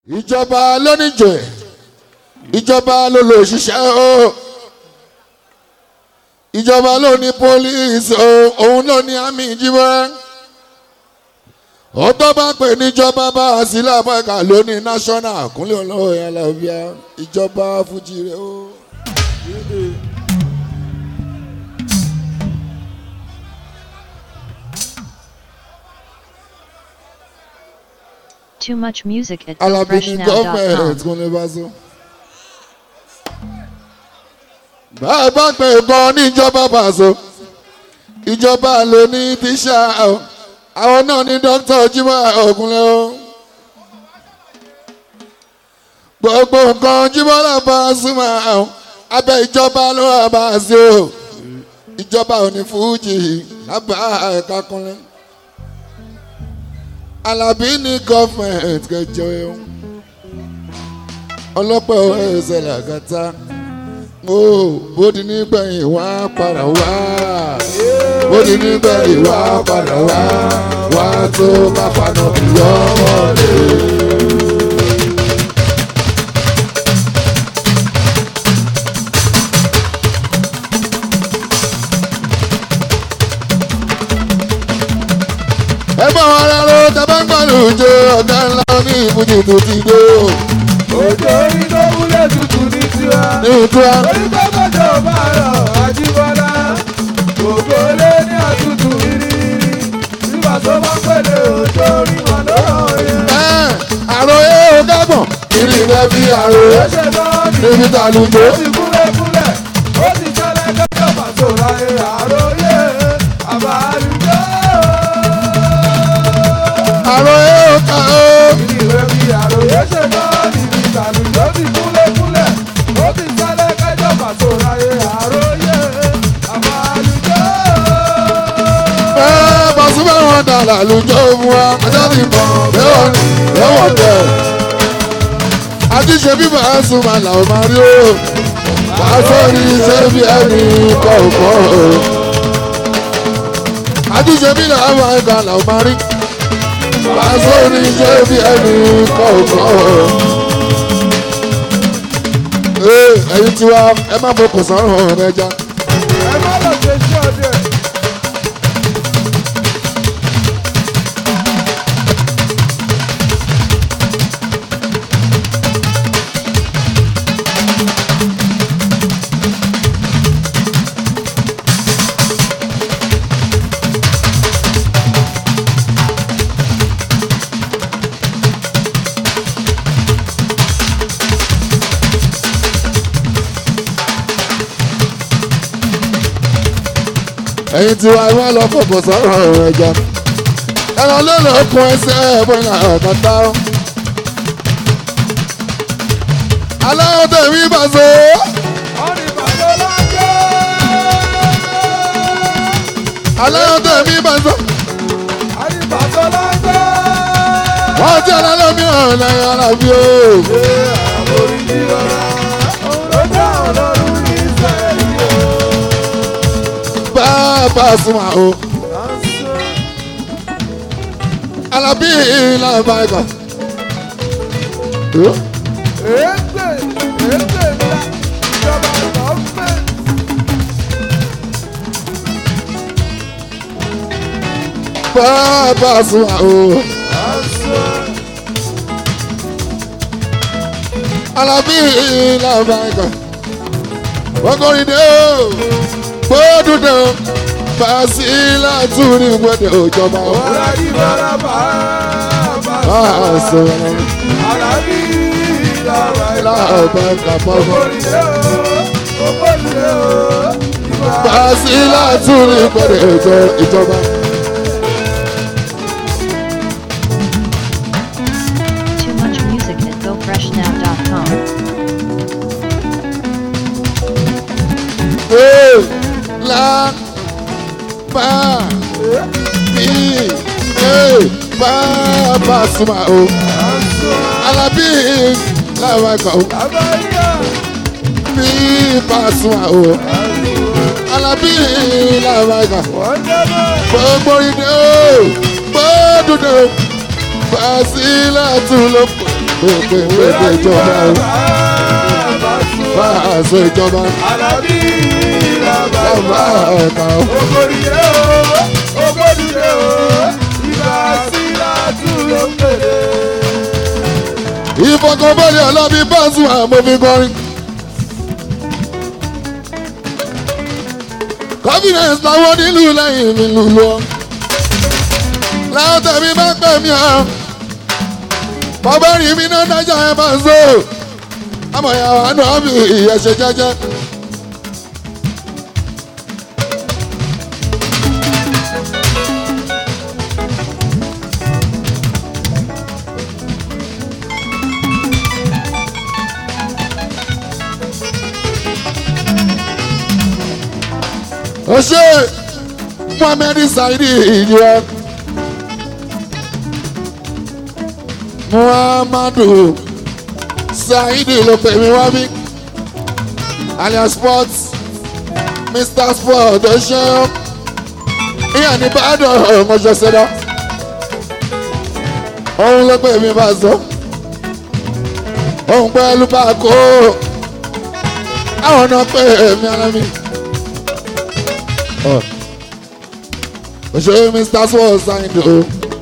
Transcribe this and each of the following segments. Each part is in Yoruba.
ìjọba ló níjẹ ìjọba ló lò ṣiṣẹ́ o ìjọba ló ní pólíìsì o òun ló ní àmì ìjíbọn ọtọ́ bá pè níjọba bá a sí lábàkà ló ní national kúnlẹ̀ olóyè alábíà ìjọba fújì rẹ o. Too much music at Alabini government kúnlẹ̀ bá so. bá a bá pè gan níjọba bá a so ìjọba ló ní tíṣà o àwọn náà ní dókítà Jímọ̀ Ògúnlẹ̀ o gbogbo nǹkan Jímọ̀ náà bá a súnmọ́ o abẹ́ ìjọba ló wà bá a sí o ìjọba ò ní fújì lábàá ẹ̀ka kúnlẹ̀ Alábí ní gọ́fẹ̀mẹ̀ntì kẹjọ ẹ̀ ọlọ́pàá ẹ̀ṣẹ̀ làgàtà bóde nígbẹ̀yìn wá padà wá bóde nígbẹ̀yìn wá padà wá tó bá paná yọ wọlé. ẹ bá wọn rẹ ló tẹ́bá ń gbàlù jẹ ọ̀gá ńlá ní ìbújì tó ti dé o. òjò orí tó wúlé tutù ní tiwa. ní ìtura. orí tó gbọ́dọ̀ bá rọ̀ Àjíbọ́lá. gbogbo lé ní àtútù rírírí. nígbà tó bá pèlè òjò orí wọn lọ́rọ̀ yẹn. àròyé ò kábọ̀ kiri rẹ bí àròyé ó ṣe náà ní. níbi tàlùjọ. ó ti kúlẹ̀kúlẹ̀. ó ti tẹ́lẹ̀ kẹ́kẹ́ pàtó láyé àròyé àbálùjọ. àròyé ò ká o. kiri rẹ bí àròyé ṣe náà níbi tàlùjọ. ó ti kúlẹ̀kúlẹ̀. ó ti tẹ́lẹ̀ kẹ́kẹ́ pàtó láyé àròyé àbálùjọ. Pasuma wọn dà lálùjọ fún wa ajá ti bọ̀ lẹ́wọ̀n tẹ̀. àti ṣe bí Pasuma làwọn máa rí o pàṣẹ ní ṣe bí ẹni kọ̀ọ̀kọ̀ o. àti ṣe bí làwọn ẹ̀ka làwọn máa rí pàṣẹ ní ṣe bí ẹni kọ̀ọ̀kọ̀ o. ẹ̀yin tiwa ẹ má fọkàn sọ́run ọ̀rẹ́ já. ẹ má lọ ṣe ṣé ọdẹ. ẹ̀yin tí wàá wá lọ fọ̀pọ̀ sọ̀rọ̀ ọ̀rọ̀ ẹja ẹ̀rọ lọ́lọ́ kún ẹsẹ̀ ẹ̀bọ̀nà ọ̀kọ̀tà ó. aláwọ̀ tẹ̀mí bàṣọ. aláwọ̀ tẹ̀mí bàṣọ. wọ́n ti aláwọ̀ mi hàn lẹ́yìn alábí o. Pasuma o Alábí ìlànà ẹ̀kọ́. Pasuma o Alábí ìlànà ẹ̀kọ́. wọ́n kọrin dé o gbọ́dún dé o. Basila tuni mwede ojọba o. Ọ̀làdì bọ́lá bá a sọ̀rọ̀. Alábí ìlànà Láàbà kàpọ̀. òkòlìlẹ̀ o, òkòlìlẹ̀ o. Basila tuni mwede ojọba. Too much music at gofreshnow.com. La pa mi pa Pasuma o. Alábí làwọn ẹ̀kọ́ o. Mi Pasuma o. Alábí làwọn ẹ̀kọ́. gbogbo ìdè o gbọ́dún dé o. Basila tún ló pọ̀. pé ìjọba o. Báàsó ìjọba. Àlàbí Bàbá làbá ẹ̀ka o. ògòdìyẹ o ògòdìyẹ o ìgbà sí látú ló ń pèlè. Ìfọkànbalẹ̀ Alábí Pasuma mo fi kọrin. Confidence làwọn nílùú lẹ́yìn mi lù lọ. Láwọn tẹ̀mí bá pẹ̀ mí hàn. Bàbá rí mi náà dájà ẹ̀ máa zó. Àmọ̀ ìyàwó àná mi ìyẹ̀ṣẹ̀ jẹ́jẹ́. Ose Muhammed Saidi ìjìyà Muhammadu Saidi ló pè mí wá bí alias Sports Mr. Sport ọṣẹ ìyá ní Ìbàdàn ọmọọṣẹ ṣẹlá òun ló pè mí bá sọ òun pẹ̀lú bá kó àwọn náà pè mí ara mi. Òṣèré Mr. Sport signed o.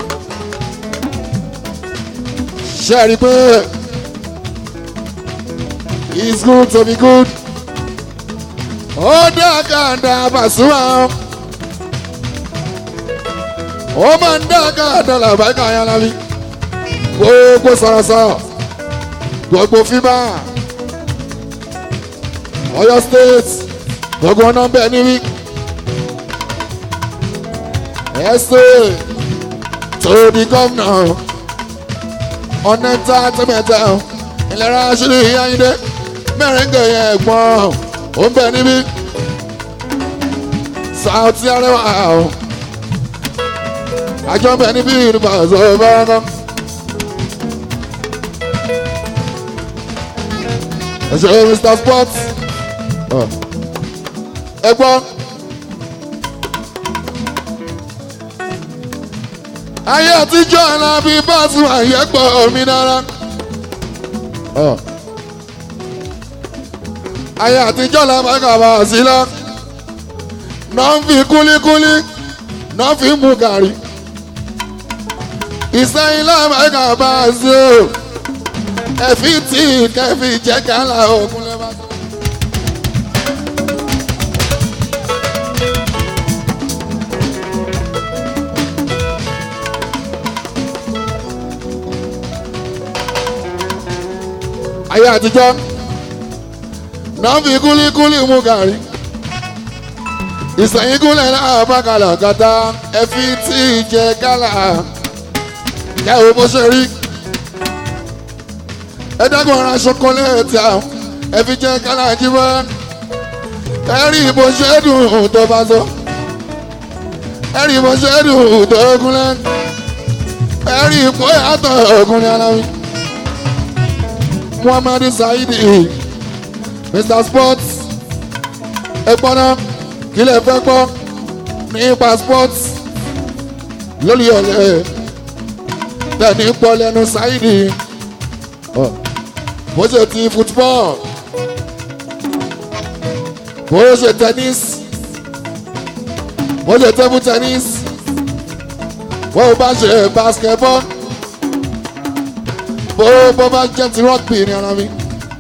Ṣé ẹ rí i pé it's good to be good? Ó dákàdá Pasuma. Ó máa ń dákàdá làbáyé Alábí. Gbogbo sọ̀rọ̀sọ̀rọ̀, gbogbo fíbà, Ọ̀yọ́ State, gbogbo ọ̀nà bẹ́ẹ̀ níbí. Essay to the governor on entertainment ìlera ṣírí Ayíndé mẹ́rìngẹ̀ yẹn ẹ̀gbọ́n ó ń bẹ níbí Saoty Arẹwà àjọ ń bẹ níbí nípa ọ̀sọ̀ bárakọ́ òṣèré Mr. Sports ẹ̀gbọ́n. Ayé àtijọ́ Alábí Pasuma àyẹ̀pọ̀ mi dára. Ayé àtijọ́ làbàkà bá a sí lọ. Náà ń fi kúlíkúlí, náà fi mú gàrí. Ìsẹ́yìn làbàkà bá a sí o. Ẹ̀fí tí kẹfì jẹ́ kálá òkun lẹ́bàá. Ayé àtijọ́ náà fi kúlíkúlí mú gàrí ìsẹ̀yìn kúlẹ̀ náà bá kalẹ̀ kàtà ẹ̀fí tí jẹ kálà kẹ́wọ́ bó ṣe rí ẹ̀ẹ́dẹ́gbọ̀n ra ṣokoléètì àwọn ẹ̀fí jẹ kálà jíbọ́ ẹ̀rí bó ṣe dùn tó bá sọ ẹ̀rí bó ṣe dùn tó gúnlẹ̀ ẹ̀rí bó yàtọ̀ ògúnlẹ̀ Alábí. Muhammed Saidi Mr. Sports ẹ̀gbọ́n náà kí lè fẹ́ gbọ́ nípa sports lórí ọ̀lẹ́ tẹ̀ní pọ̀ lẹ́nu Saidi bó ṣe ti football bó ṣe tennis bó ṣe table tennis bó bá ṣe basketball. Bó bá jẹ́ ti rugby ní ara mi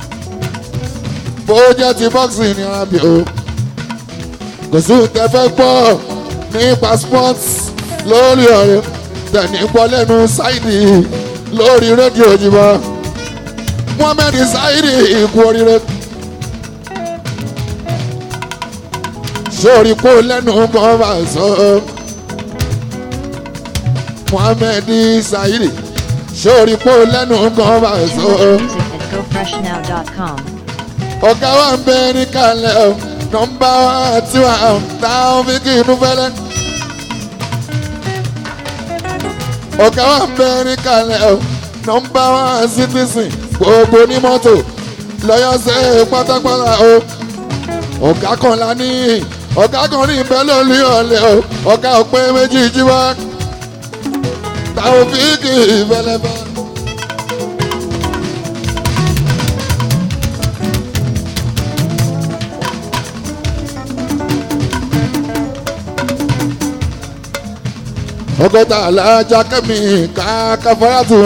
bó jẹ́ ti boxing ní ara mi o kò sí tẹ́fẹ́ gbọ́ nípa sports lórí ọ̀rẹ́ tẹ̀ní pọ̀ lẹ́nu Saidi lórí rédíò jìbọ̀ Muhammed Saidi ikú oríire sórí kó lẹ́nu kan bá sọ Muhammed Saidi. Sórí pò lẹ́nu kan bá sọ. GoFreshNow.com. Ọ̀gá wa ń bẹ ní kalẹ̀ o, nọ́mbà wa tí wà á táwọn fi kí inú fẹ́lẹ́. Ọ̀gá wa ń bẹ ní kalẹ̀ o, nọ́mbà wa citizen gbogbo ní mọ́tò lọ́yọ̀ ṣe pátápátá o. Ọ̀gá kan la ní ọ̀gá kan ní ìbẹ́ lórí ọ̀lẹ́ o, ọ̀gá òpé méjì jí wá. Táwọn fi kì í fẹ́lẹ́fẹ́. ọgọ́ta alájà kẹ́mi káfáyàtò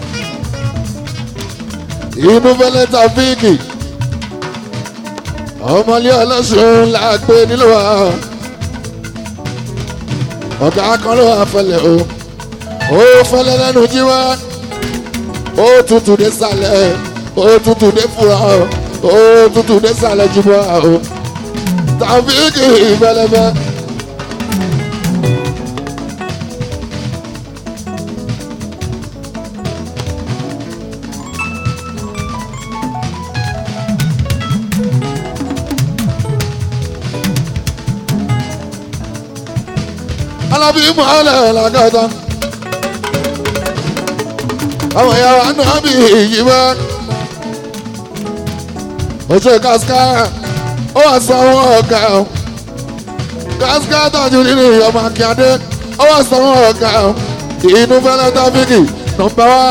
inú fẹ́lẹ́ tàfíìkì ọmọlé ọlọ́sùn làgbé nílò wa ọ̀gá kan ló wà fẹlẹ̀ o ó fẹlẹ̀ lẹ́nu jí wá ó tutù dé sàlẹ̀ ó tutù dé fura ó tutù dé sàlẹ̀ jí wá o tàfíìkì fẹlẹ́fẹ́. Alábí mọ́lẹ̀ làgàtà àwọn ìyàwó anábì yìí wá oṣù káská ó wà sanwó ọ̀gá káská tàjú nínú ọmọ akíndé ó wà sanwó ọ̀gá inú fẹ́lẹ́ tábìkì nọ́mbà wá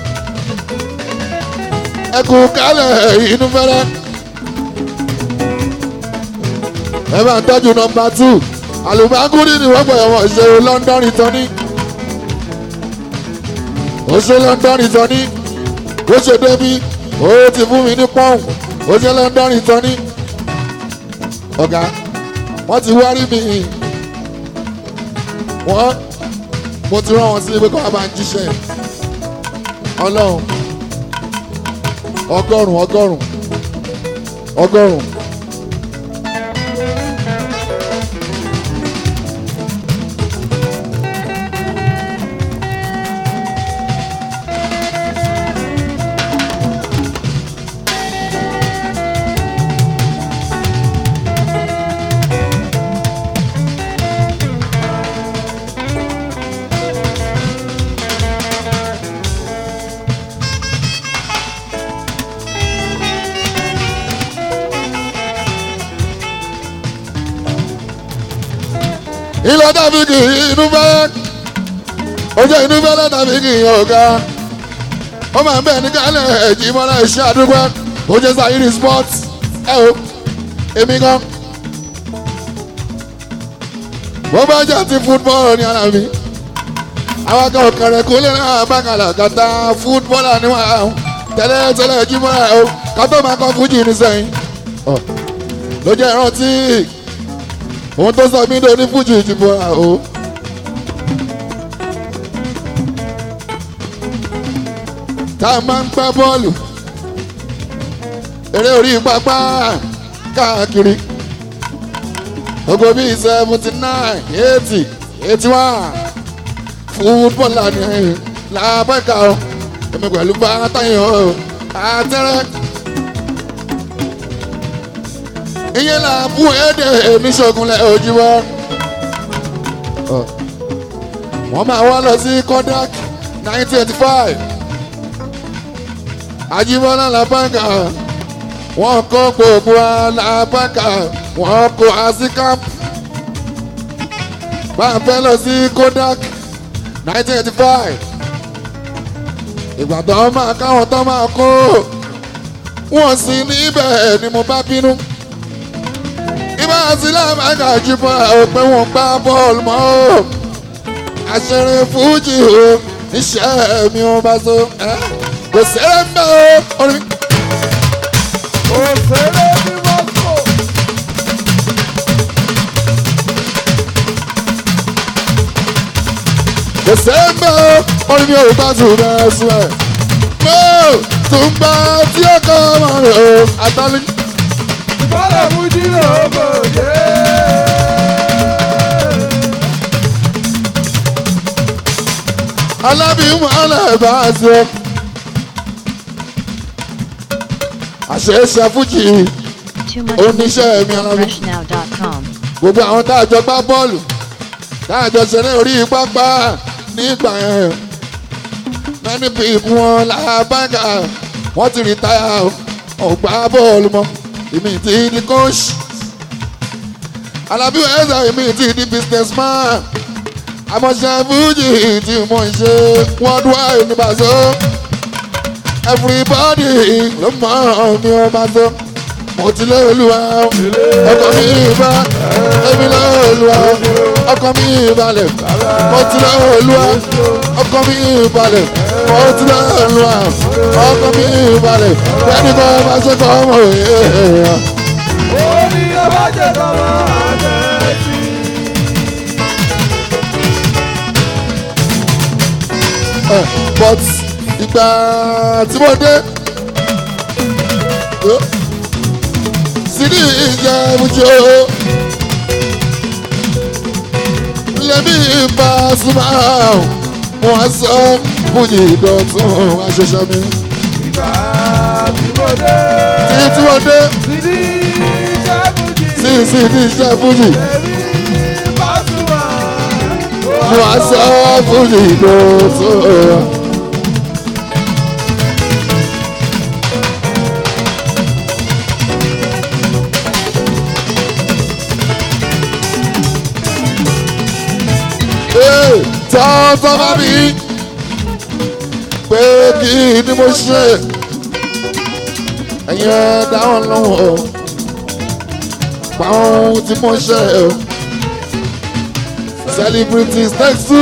ẹkùn kálẹ̀ inú fẹ́lẹ́ ẹ máa tọ́jú nọ́mbà 2. Àlùbákúrí ni wọ́n gbọ̀yọ̀ wọ́n ṣe London ìtọ́ní. Ó ṣe London ìtọ́ní. Ó ṣe débi. Ó ti fún mi ní pọ́ùn. Ó ṣe London ìtọ́ní. Ọ̀gá, wọ́n ti wá rí mi. Mo ti rán wọn sí pé kọ́ wa bá ń jíṣẹ́. Ọlọ́run. Ọgọ́rùn-ún. Ilé Tàfíkì inú fẹ́lẹ́ ojú inú fẹ́lẹ́ Tàfíkì ọ̀gá ó máa ń bẹ̀ ní kálẹ̀ ẹ̀jì mọ́lá iṣẹ́ àdúgbò ojú Sayiri sport o èmi gan bó bá jẹ́ ti fútbọ́ọ̀lù ní ara mi àwọn akẹ́kọ̀ọ́ kẹrẹ kó lè náà bá kàlà kàtà fútbọ́ọ̀lù níwọ̀n tẹ́lẹ̀ ẹ̀jì mọ́lá o kátó máa kọ́ fújì ní sẹ́yìn ló jẹ́ ìrántí òun tó sọ mí lórí fújì ìdìbò o. Tá a máa ń gbá bọ́ọ̀lù eré orí pápá káàkiri ogo bíi 79, 80, 81 fútbọ́ọ̀lù ni làbẹ́ka o èmi pẹ̀lú bá táyìn o àtẹ́rẹ́. Ìyẹn là bú èdè èmi ṣogunlẹ̀ òjìwọ́. Wọ́n máa wá lọ sí Kodak 1985. Ajíbọ́lá làbáǹkà wọ́n kó gbogbo làbáǹkà wọ́n kó àsìkáp. Bá a fẹ́ lọ sí Kodak 1985. Ìgbà tó máa káwọn tó máa kó wọ́n sì níbẹ̀ ni mo bá bínú. Ibà sílẹ̀ mẹ́ta jí fún ẹ pé wọ́n gbá bọ́ọ̀lù mọ́ o. Àṣẹrẹ fújì o, iṣẹ́ mi ò bá so. Kò sẹ́rẹ̀ ń bẹ́ o, orin. Kò sẹ́rẹ̀ ní Moscow. Kò sẹ́rẹ̀ ń bẹ́ o, orin mi ò bá tún bẹ́ẹ̀ sùn ẹ̀. Mo tún gbà tí ó kọ́ ọmọ rẹ̀ o, àtàlù. Bọ́lá Fújì ló kò dé. Alábìímọ̀ ọlọ́ọ̀bá ṣe. Àṣeéṣe Fújì Too much oníṣẹ́ music mi at alábí. GoFreshNow.com. Gbogbo àwọn tá a jọ gbá bọ́ọ̀lù tá a jọ ṣeré orí pápá nígbà yẹn. Many people wọn làbáǹkà wọ́n ti rìtáyà ọ̀gbá bọ́ọ̀lù mọ́. Èmi ti di coach. Alábí ẹ̀sà èmi ti di businessman. Àmọ̀ṣẹ́ Fújì tí mo ń ṣe worldwide ní Bàṣọ. Everybody ló mọ̀ mi ò Bàṣọ. Mo ti lé Olúwa ọkọ̀ mi bá èmi lé Olúwa. ọkọ mi balẹ̀ mo ti lọ olúwa ọkọ mi balẹ̀ mo ti lọ olúwa ọkọ mi balẹ̀ ẹni kan bá ṣe kọ́ ọmọ èèyàn. Orí ọba jẹ́ tọmọ àjẹsí. But ìgbà tí mo dé sídìí ìjẹ̀bùjọ lẹ́bí Pasuma mo wá sọ fújì ìdọ̀tún aṣoṣo mi. Ìgbà tí mo dé. Tí mo dé Sídìí iṣẹ́ fújì. sídìí ìjẹ̀bùjì Lẹ́bí Pasuma. mo wá sọ fújì ìdọ̀tún. Tọ́tọ́ bá mi pé kí ni mo ṣe ẹ̀yin ẹ̀ dáhùn lọ́wọ́ o pa ohun tí mo ṣe o celebrities next to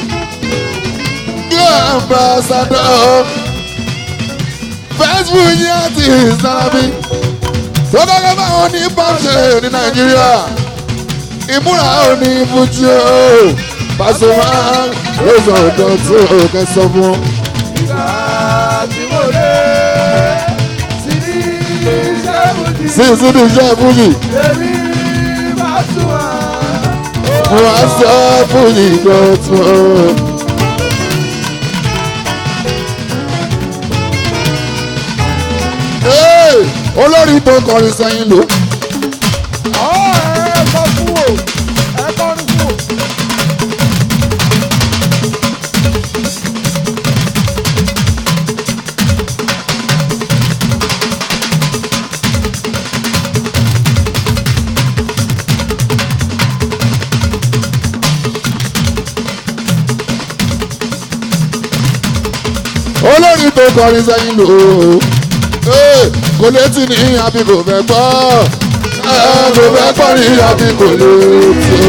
your ambassador Facebook yẹn àti ìsàlámì tó bá gbé báwọn ní pàṣẹ ní Nàìjíríà ìmúra ò ní fújì o. Pasuma ló sọ ọ̀dọ̀ tó kẹ́ sọ fún. Ìgbà tí mo dé. Sídìí iṣẹ́ fújì. Sídìí iṣẹ́ fújì. Lẹ́bí Pasuma. Mo wá sọ fújì dọ̀tún. Olórí tó kọrin sẹ́yìn lò. Ẹ kọ́ fún wo. Ẹ kọrin fún wo. Olórí tó kọrin sẹ́yìn lò. Kò létí ní àbí kò fẹ́ gbọ́. Kò fẹ́ gbọ́ ní àbí kò létí.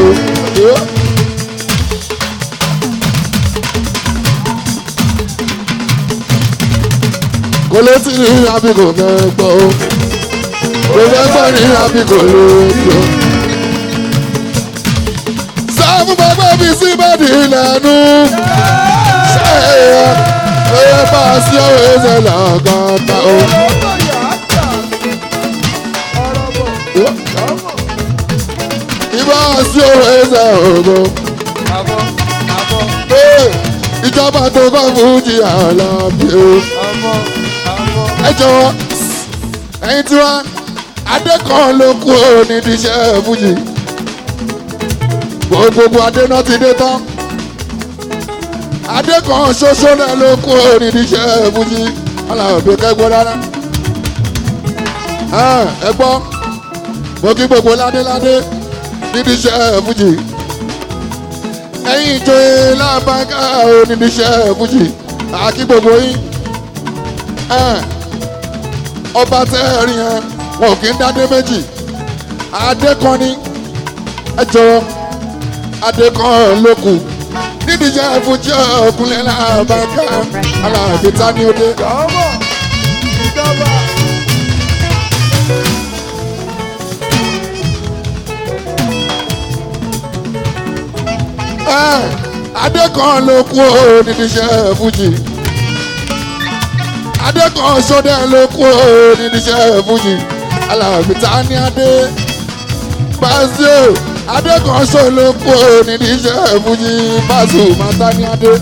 Kò létí ní àbí kò fẹ́ gbọ́. Kò fẹ́ gbọ́ ní àbí kò létí. Sọ fún bàbá mi sí bẹ́ẹ̀dì lẹ́nu. Ṣé ẹ bá a sí ọ̀rọ̀ ẹ̀ṣẹ̀ làgàtà o. Ìbá sí ọ̀rọ̀ ẹ̀ṣẹ̀ ògo. Ìjọba tó kọ́ fújì Àlàbí o. Ẹ jọ̀wọ́ ẹ̀yin tí wá adé kan ló kú nídìí iṣẹ́ fújì. Gbogbo adé náà ti dé tán. Adé kan ṣoṣo náà ló kú nídìí iṣẹ́ fújì. Àlàbí kẹ́gbọ́ rárá. Ẹ gbọ́ mo kí gbogbo ládéládé nídìí iṣẹ́ fújì. Ẹ̀yin ìjòyè lábàgà nídìí iṣẹ́ fújì. Àkí gbogbo yín. Ọba tẹ́ẹ̀rí yẹn wọn kì í dádé méjì. Adé kan ní ẹ jọ̀wọ́ adé kan ló kù. Nídìí iṣẹ́ fújì ọkùnrin lábàgà Àlàbí ta ni ó dé. Jọ̀wọ́ ìjọba. Adé kan ló kú ó nídìí iṣẹ́ fújì. Adé kan sódẹ́ ló kú ó nídìí iṣẹ́ fújì. Àlàbí ta ni adé. Pàṣẹ adé kan só ló kú ó nídìí iṣẹ́ fújì. Pasuma ta ni adé.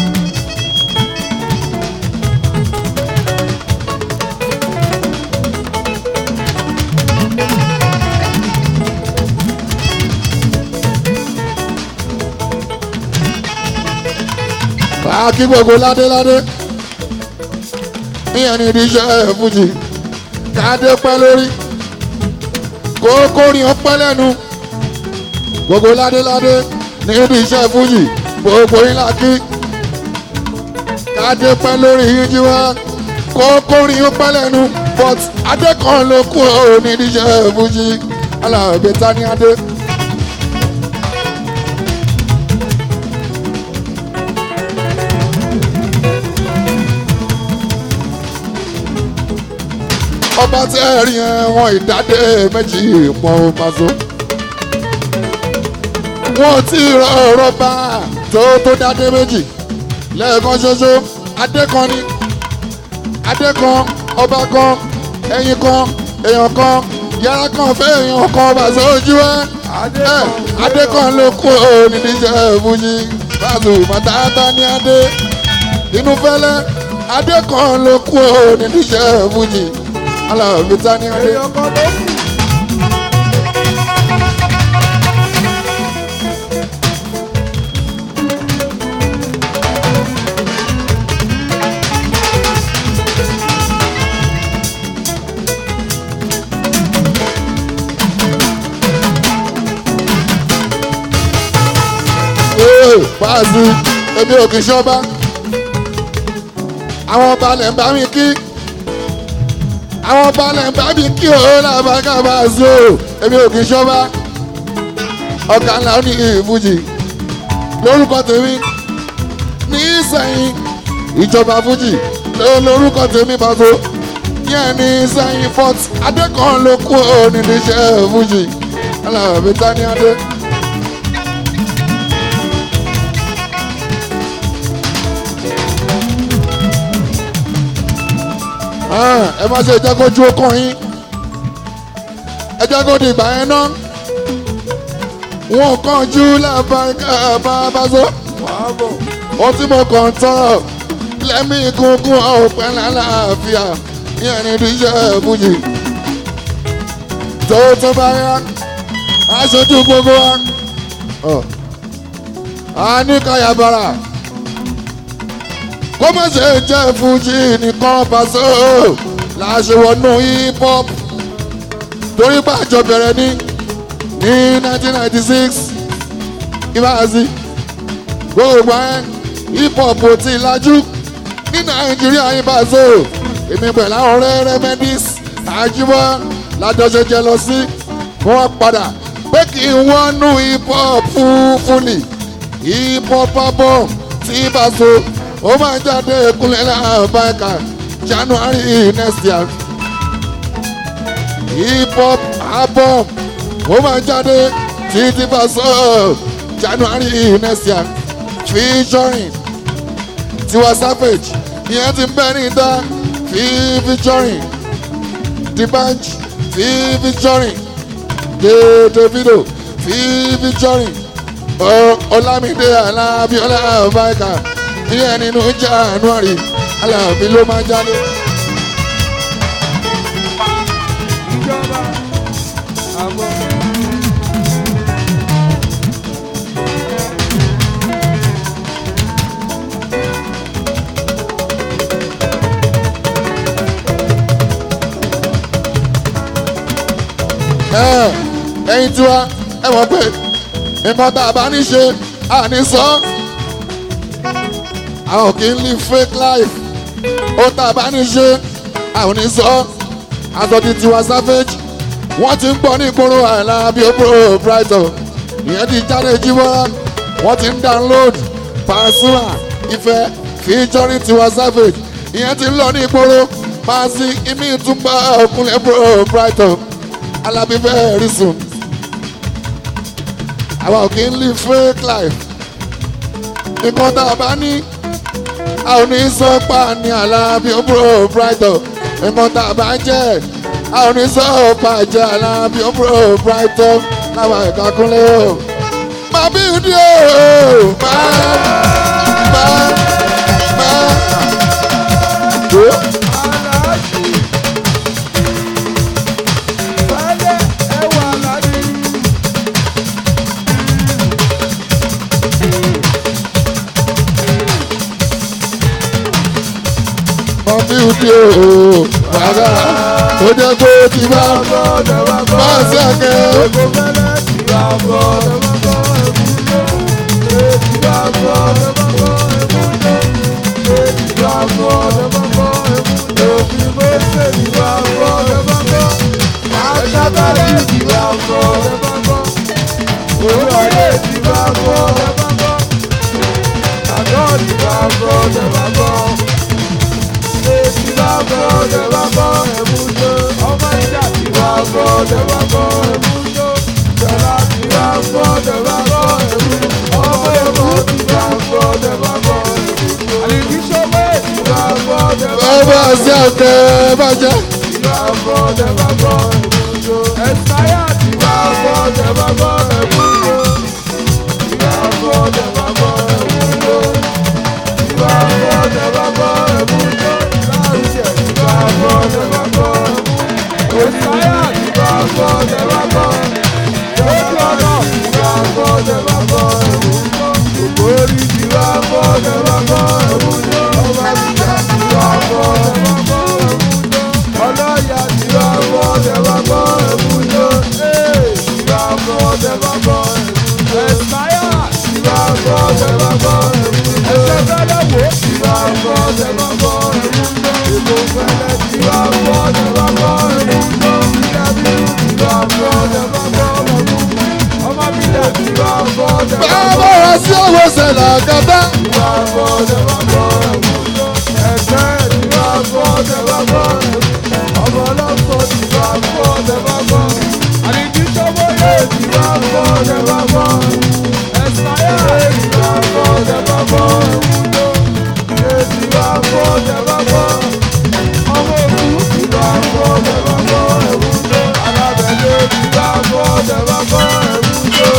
Kí gbogbo ládéládé ìyẹn ní ìdí iṣẹ́ fújì káàdé pẹ́ lórí kókórin ọpẹ́ lẹ́nu gbogbo ládéládé ní ìdí iṣẹ́ fújì gbogbo ńlá kí káàdé pẹ́ lórí yíjí wá kókórin ọpẹ́ lẹ́nu but adé kan ló kú ní ìdí iṣẹ́ fújì Àlàbí ta ni adé. ọba tí ẹ rí yẹn wọn ìdádé méjì pọ̀ Paso. wọn ò tí ì rọ́bà tó dádé méjì lẹ́ẹ̀kan ṣoṣo. adé kan ni adé kan ọba kan ẹyin kan èèyàn kan yàrá kan fẹ́ èèyàn kan Paso ojú ẹ. adé kan ló kú onídìíṣẹ́ fújì Paso màtáátá ní adé inú fẹ́lẹ́. adé kan ló kú onídìíṣẹ́ fújì Alábí tá ní adé. Paso èmi ò kì í ṣọba àwọn balẹ̀ ń bá mi kí àwọn balẹ̀ ń bá mi kí o làbàkà Paso èmi ò kì í ṣọba ọ̀gá ńlá ní ìfújì lórúkọ tèmi ní Ìsẹ̀yìn ìjọba fújì lórúkọ tèmi Paso yẹn ní Ìsẹ̀yìn fort adé kan ló kú onídìíṣẹ́ fújì Alábí tá ní adé. ẹ má ṣe jẹ́ kójú okùn yín ẹ jẹ́ kó di ìgbà yẹn náà wọn kàn jú lábàkà Paso ohun tí mo kàn tán lẹ́mí gúngún ọ̀pẹ lálàáfíà yẹn ní ìdíṣẹ́ fújì tó bá yá aṣojú gbogbo wa a ní káyàbára kó má ṣe jẹ́ fújì nìkan Paso láṣẹ wọnú hip hop torí bàjọ bẹ̀rẹ̀ ní 1996 ìbáàzí gbogbo ẹ̀ hip hop ò tí ì lajú ní Nàìjíríà yín Paso èmi pẹ̀lú àwọn ọ̀rẹ́ Remedies àjíbọ́ ládọ́ṣe jẹ lọ sí wọ́n padà pé kí n wọnú hip hop fúnni hip hop album tí Paso ó máa jáde Kúnlé Làbáìkà January next year. Hip hop album ó máa jáde títí Paso January next year featuring Tiwa Savage ìyẹn ti ń bẹ́ ní ìdá featuring D'banj featuring Davido featuring Ọlámídé Alábí Làbáìkà ìyẹn nínú January Alábí ló máa jáde. ìjọba àbọ̀. ẹ̀yin tiwa ẹ mọ̀ pé nǹkan tá a bá ní ṣe àní sọ àwọn kì í live fake life ó tá a bá ní ṣe àwọn ní sọ àtọ̀tí Tiwa Savage wọ́n ti ń gbọ́ ní ìgboro Alábí Brighton ìyẹn ti jáde jíbọ́lá wọ́n ti ń download Pasuma Ìfẹ́ featuring Tiwa Savage ìyẹn ti ń lọ ní ìgboro Paso ìmí ìtúmbà Kúnlé Brighton Alábí very soon àwọn kì í live fake life nǹkan tá a bá ní a ò ní sọ pa ní Alábí Brighton nǹkan tá a bá jẹ́ a ò ní sọ pa jẹ́ Alábí Brighton láwọn ẹ̀ka Kúnlé o má bí ìdí o má. Beauty o, bàbá ó jẹ́ kó ti bá máa ṣàkẹ́. bá sí àkẹ́ bàjẹ́. Ìwà bọ́ tẹ̀ bá bọ́ ẹ̀mújó. Ẹ̀sáyà ti wá bọ́ tẹ̀ bá bọ́ ẹ̀mújó. Ìwà bọ́ tẹ̀ bá bọ́ ẹ̀mújó. Ìwà bọ́ tẹ̀ bá bọ́ ẹ̀mújó. Láàrúdẹ̀ ìwà bọ́ tẹ̀ bá bọ́ ẹ̀mújó. Ẹ̀sáyà ti wá bọ́ tẹ̀ bá bọ́ ẹ̀mújó. Ìwà bọ́ tẹ̀ bá bọ́ ẹ̀mújó. Ògbórí ti wá bọ́ tẹ̀ bá bọ́ ẹ̀mújó. Ọba ìjà ti wá bọ́ tẹ̀ bá bọ́ ẹ̀mújó. Ọlọ́yà ti wá bọ́ tẹ̀ bá bọ́ ẹ̀mújó. Ìwà bọ́ tẹ̀ bá bọ́ ẹ̀mújó. Ẹ̀sáyà ti wá bọ́ tẹ̀ bá bọ́ ẹ̀mújó. Ẹ̀sẹ̀ fẹ́lẹ́ wò. Ìwà bọ́ tẹ̀ bá bọ́ ẹ̀mújó. Èkó fẹ́lẹ́ ti wá bọ́ tẹ̀ bá bọ́ ẹ̀mújó. Ìyàbí ìwà bọ́ tẹ̀ bá bọ́ ẹ̀mújó. Ọmọ mi dà ti wá bọ́ tẹ̀ bá bọ́ ẹ̀mújó. bàbá wa sí owó ṣẹlẹ̀ àkàtà. Ìwà bọ́ tẹ̀ bá bọ́ ẹ̀mújó. Ẹ̀sẹ̀ ti wá bọ́ tẹ̀ bá bọ́ ẹ̀mújó. Ọmọ ọlọ́sọ̀ ti wá bọ́ tẹ̀ bá bọ́. Àdìdí sọ́mọ́ yé ti wá bọ́ tẹ̀ bá bọ́. Ẹ̀sáyà ti wá bọ́ tẹ̀ bá bọ́ ẹ̀mújó. Yé ti wá bọ́ tẹ̀ bá bọ́. Ọmọ òkú ti wá bọ́ tẹ̀ bá bọ́ ẹ̀mújó. Alábẹ̀dẹ ti wá bọ́ tẹ̀ bá bọ́ ẹ̀mújó.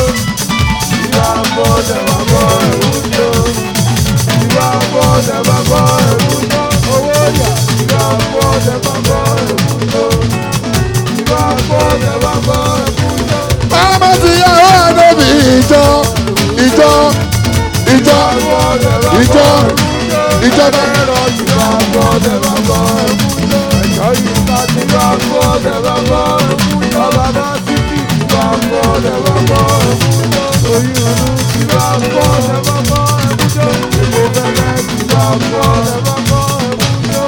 Ìwà bọ́ tẹ̀ bá bọ́ ẹ̀mújó. Ìwà bọ́ tẹ̀ bá bọ́ ẹ̀mújó. Owó yà ìwà bọ́ tẹ̀ bá bọ́ ẹ̀mújó. Ìwà bọ́ tẹ̀ bá bọ́ ẹ̀mújó. bàbá ti yà wá níbi ìjọ ìjọ ìjọ ìjọ ìjọ bá. Ẹ̀rọ ìwà bọ́ tẹ̀ bá bọ́ ẹ̀mújó. Ẹ̀jọ́ yìí ká ti wà bọ́ tẹ̀ bá bọ́ ẹ̀mújó. Bàbá ti kí ìwà bọ́ tẹ̀ bá bọ́ ẹ̀mújó. Oyún inú ìwà bọ́ tẹ̀ bá bọ́ ẹ̀mújó. Èkó fẹ́lẹ́ ìwà bọ́ tẹ̀ bá bọ́ ẹ̀mújó.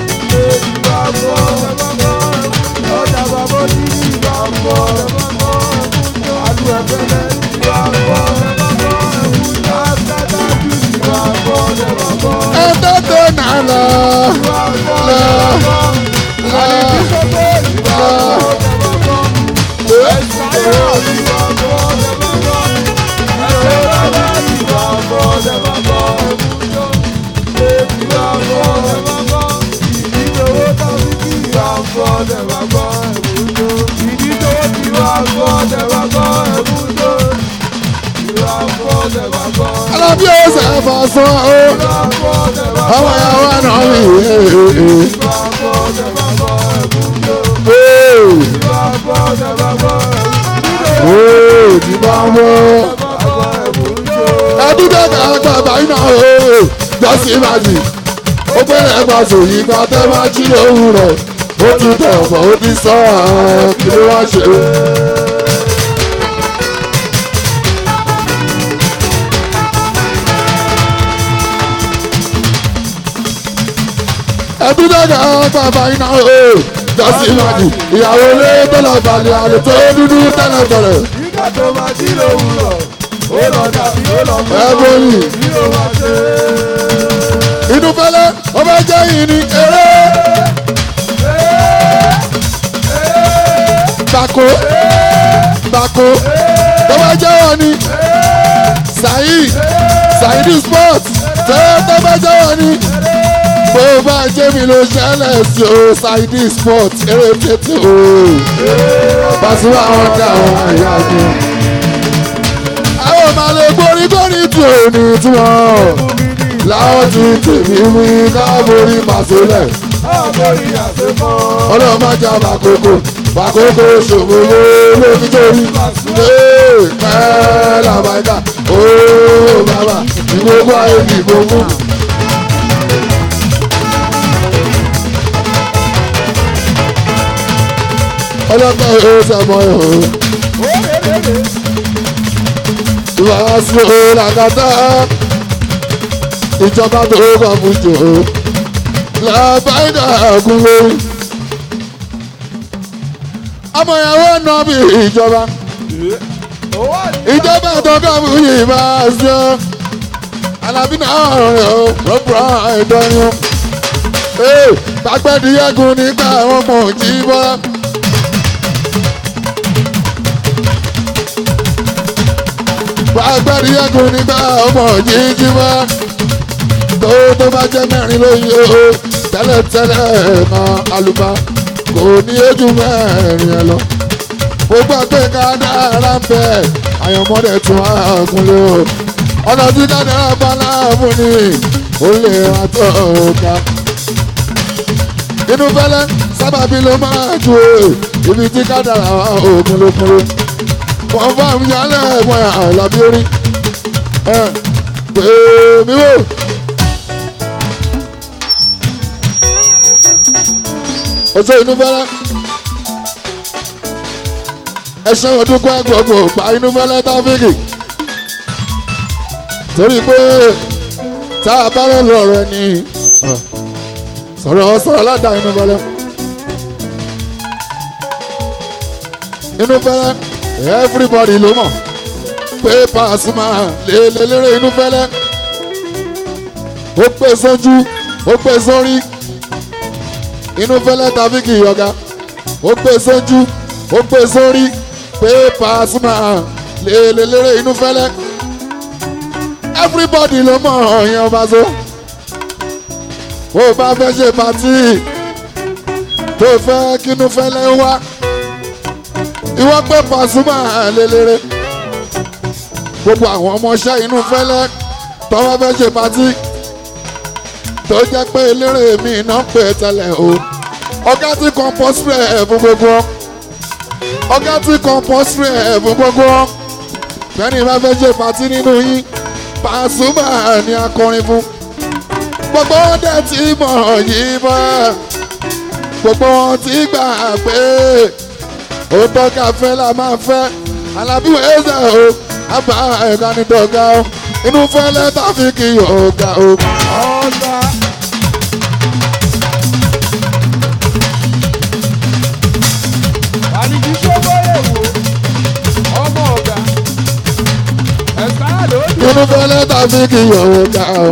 Ìwà bọ́ tẹ̀ bá bọ́ ẹ̀mújó. Ọjà bàbá ní ìwà bọ́ tẹ̀ bá bọ́ ẹ̀mújó. Àlù ẹ̀fẹ́lẹ́ ìwà bọ́ tẹ̀ bá bọ́ ẹ̀mújó. Àtàtàjù ìwà bọ́ tẹ̀ bá bọ́ ẹ̀mújó. ẹ̀dọ́ tó nà lọ. Ìwà bọ́ tẹ̀ bá bọ́ ẹ̀mújó. Àdìdí sọ́kọ́ ìwà bọ́ tẹ̀ bá bọ́. Ẹ̀sáyà ìwà bọ́ tẹ̀ bá bọ́. Ẹ̀sẹ̀ bàbá ìwà bọ́ tẹ̀ bá bọ́ ẹ̀mújó. Ìwà bọ́ tẹ̀ bá bọ́. Ìdíjọwọ́ tàbí kí ìwà bọ́ tẹ̀ bá bọ́ ẹ̀mújó. Ìdíjọwọ́ ti wà bọ́ tẹ̀ bá bọ́ ẹ̀mújó. Ìwà bọ́ tẹ̀ bá bọ́. alábí ó ṣe fà sọ ó. Ìwà bọ́ tẹ̀ bá bọ́. ọmọ ìyàwó àná mi. Ìwà bọ́ tẹ̀ bá bọ́ ẹ̀mújó. Ìwà bọ́ tẹ̀ bá bọ́ ẹ̀mújó. ó ti bá wọ́. ẹdún dẹ́ka àgbàgbà iná o. jọ́sí màjì. ó péré ẹgbà sòyí ká tẹ́ máa jí lówùrọ̀. ó tún tẹ̀ ọ̀pọ̀ ó ti sọ àwọn kí ló wá ṣe. ẹdún dẹ́ka àgbàgbà iná o. jọ́sí màjì. ìyàwó ilé tó lọ balẹ̀ àlè tó dúdú tẹ́lẹ̀ tẹ́lẹ̀. Nígbà tó máa jí lówùrọ̀, ó lọ dàbí ó lọ mọ́. Ẹ̀bùnì. Bí ó máa ṣe. inú fẹ́lẹ́ ó bá jẹ́ yìí ní eré. bako bako tó bá jẹ́ wọn ni Saheed sport tó bá jẹ́ wọn ni bó bá jẹ́ mi ló ṣẹlẹ̀ sí o Saheed sport eré tètè o Pasuma àwọn dá àwọn àyà mi. àwọn máa lè gbórígbórí tí ò ní tí wọ́n láwọn ti tèmi wí káàbórí pàṣẹlẹ̀. Àbórí àṣepọ̀. ọlọ́run máa jà bàkókò ṣòwò lórí torí pẹ́ làbàjá ooo bàbá ìgbógbó ayé ní ìgbógbó. ọlọ́pàá yóò sẹ́mọ̀ ẹ̀hún. ìwàásù làkàtà ìjọba tó kàn fún jò làbàjá kún lórí. ọmọ ìyàwó náà bí ìjọba ìjọba tó kàn fún yìí máa ṣe alábí náà rẹ̀ ó rọ́pùrọ̀ ìdánwò. pàgbẹ́dìyẹ́gun nígbà wọn mọ̀ jí bọ́. pàgbẹ́dìyẹ́gun nígbà wọn mọ̀ jí bọ́. tó bá jẹ́ mẹ́rin lóyún o tẹ́lẹ̀tẹ́lẹ̀ kan àlùbá kò ní ojú mẹ́rin ẹ lọ. gbogbo àgbẹ̀ ká dára ń bẹ̀ àyànmọ́dé tún àkúnlé o. ọ̀nà tí ká dára bá láàmú ni ó lè wá tó ká. inú fẹ́lẹ́ sábàbí ló máa ju ibi tí ká dára wá òkun ló kúrò. wọ́n bá mi yálẹ̀ ẹ̀gbọ́n àlàbí orí. pè mí wò. oṣù inú fẹ́lẹ́ ẹṣẹ́ ọdún kọ́ gbogbo pa inú fẹ́lẹ́ táfíìkì torí pé tá a bá lọ lọ́rọ̀ ni sọ̀rọ̀ ládàá inú fẹ́lẹ́ everybody ló mọ̀ pé Pasuma lélẹ́lẹ́rẹ́ inú fẹ́lẹ́ ó pè sójú ó pè sórí. inú fẹ́lẹ́ táfíìkì ọ̀gá ó gbé sójú ó gbé sórí pé Pasuma lélẹ́lẹ́rẹ́ inú fẹ́lẹ́ everybody ló mọ̀ ọ̀yàn ọba so. ó bá fẹ́ ṣe pàtí tó fẹ́ kínú fẹ́lẹ́ wá ìwọ pé Pasuma lélẹ́lẹ́rẹ́ gbogbo àwọn ọmọọṣẹ́ inú fẹ́lẹ́ tó wá fẹ́ ṣe pàtí tó jẹ́ pé eléré mi iná pè tẹ́lẹ̀ o. ọ̀gá tí compostry ẹ̀ fún gbogbo ọ̀gá tí compostry ẹ̀ fún gbogbo bẹ́ẹ̀ni bá fẹ́ ṣe pàtí nínú yín Pasuma ni akọrin fún. gbogbo wọn dẹ̀ tí mọ̀ yìí mọ́ gbogbo wọn ti gbà pé ó tọ́ka fẹ́ la máa fẹ́ Alábí ẹ̀ṣẹ̀ o àbá ẹ̀ka ní tọ́ka o inú fẹ́lẹ́ táfíìkì ọ̀gá o. ọ̀gá. àníjí sọ́gbọ́rẹ̀ wo ọmọ ọ̀gá ẹ̀ka lóde. inú fẹ́lẹ́ táfíìkì ọ̀gá o.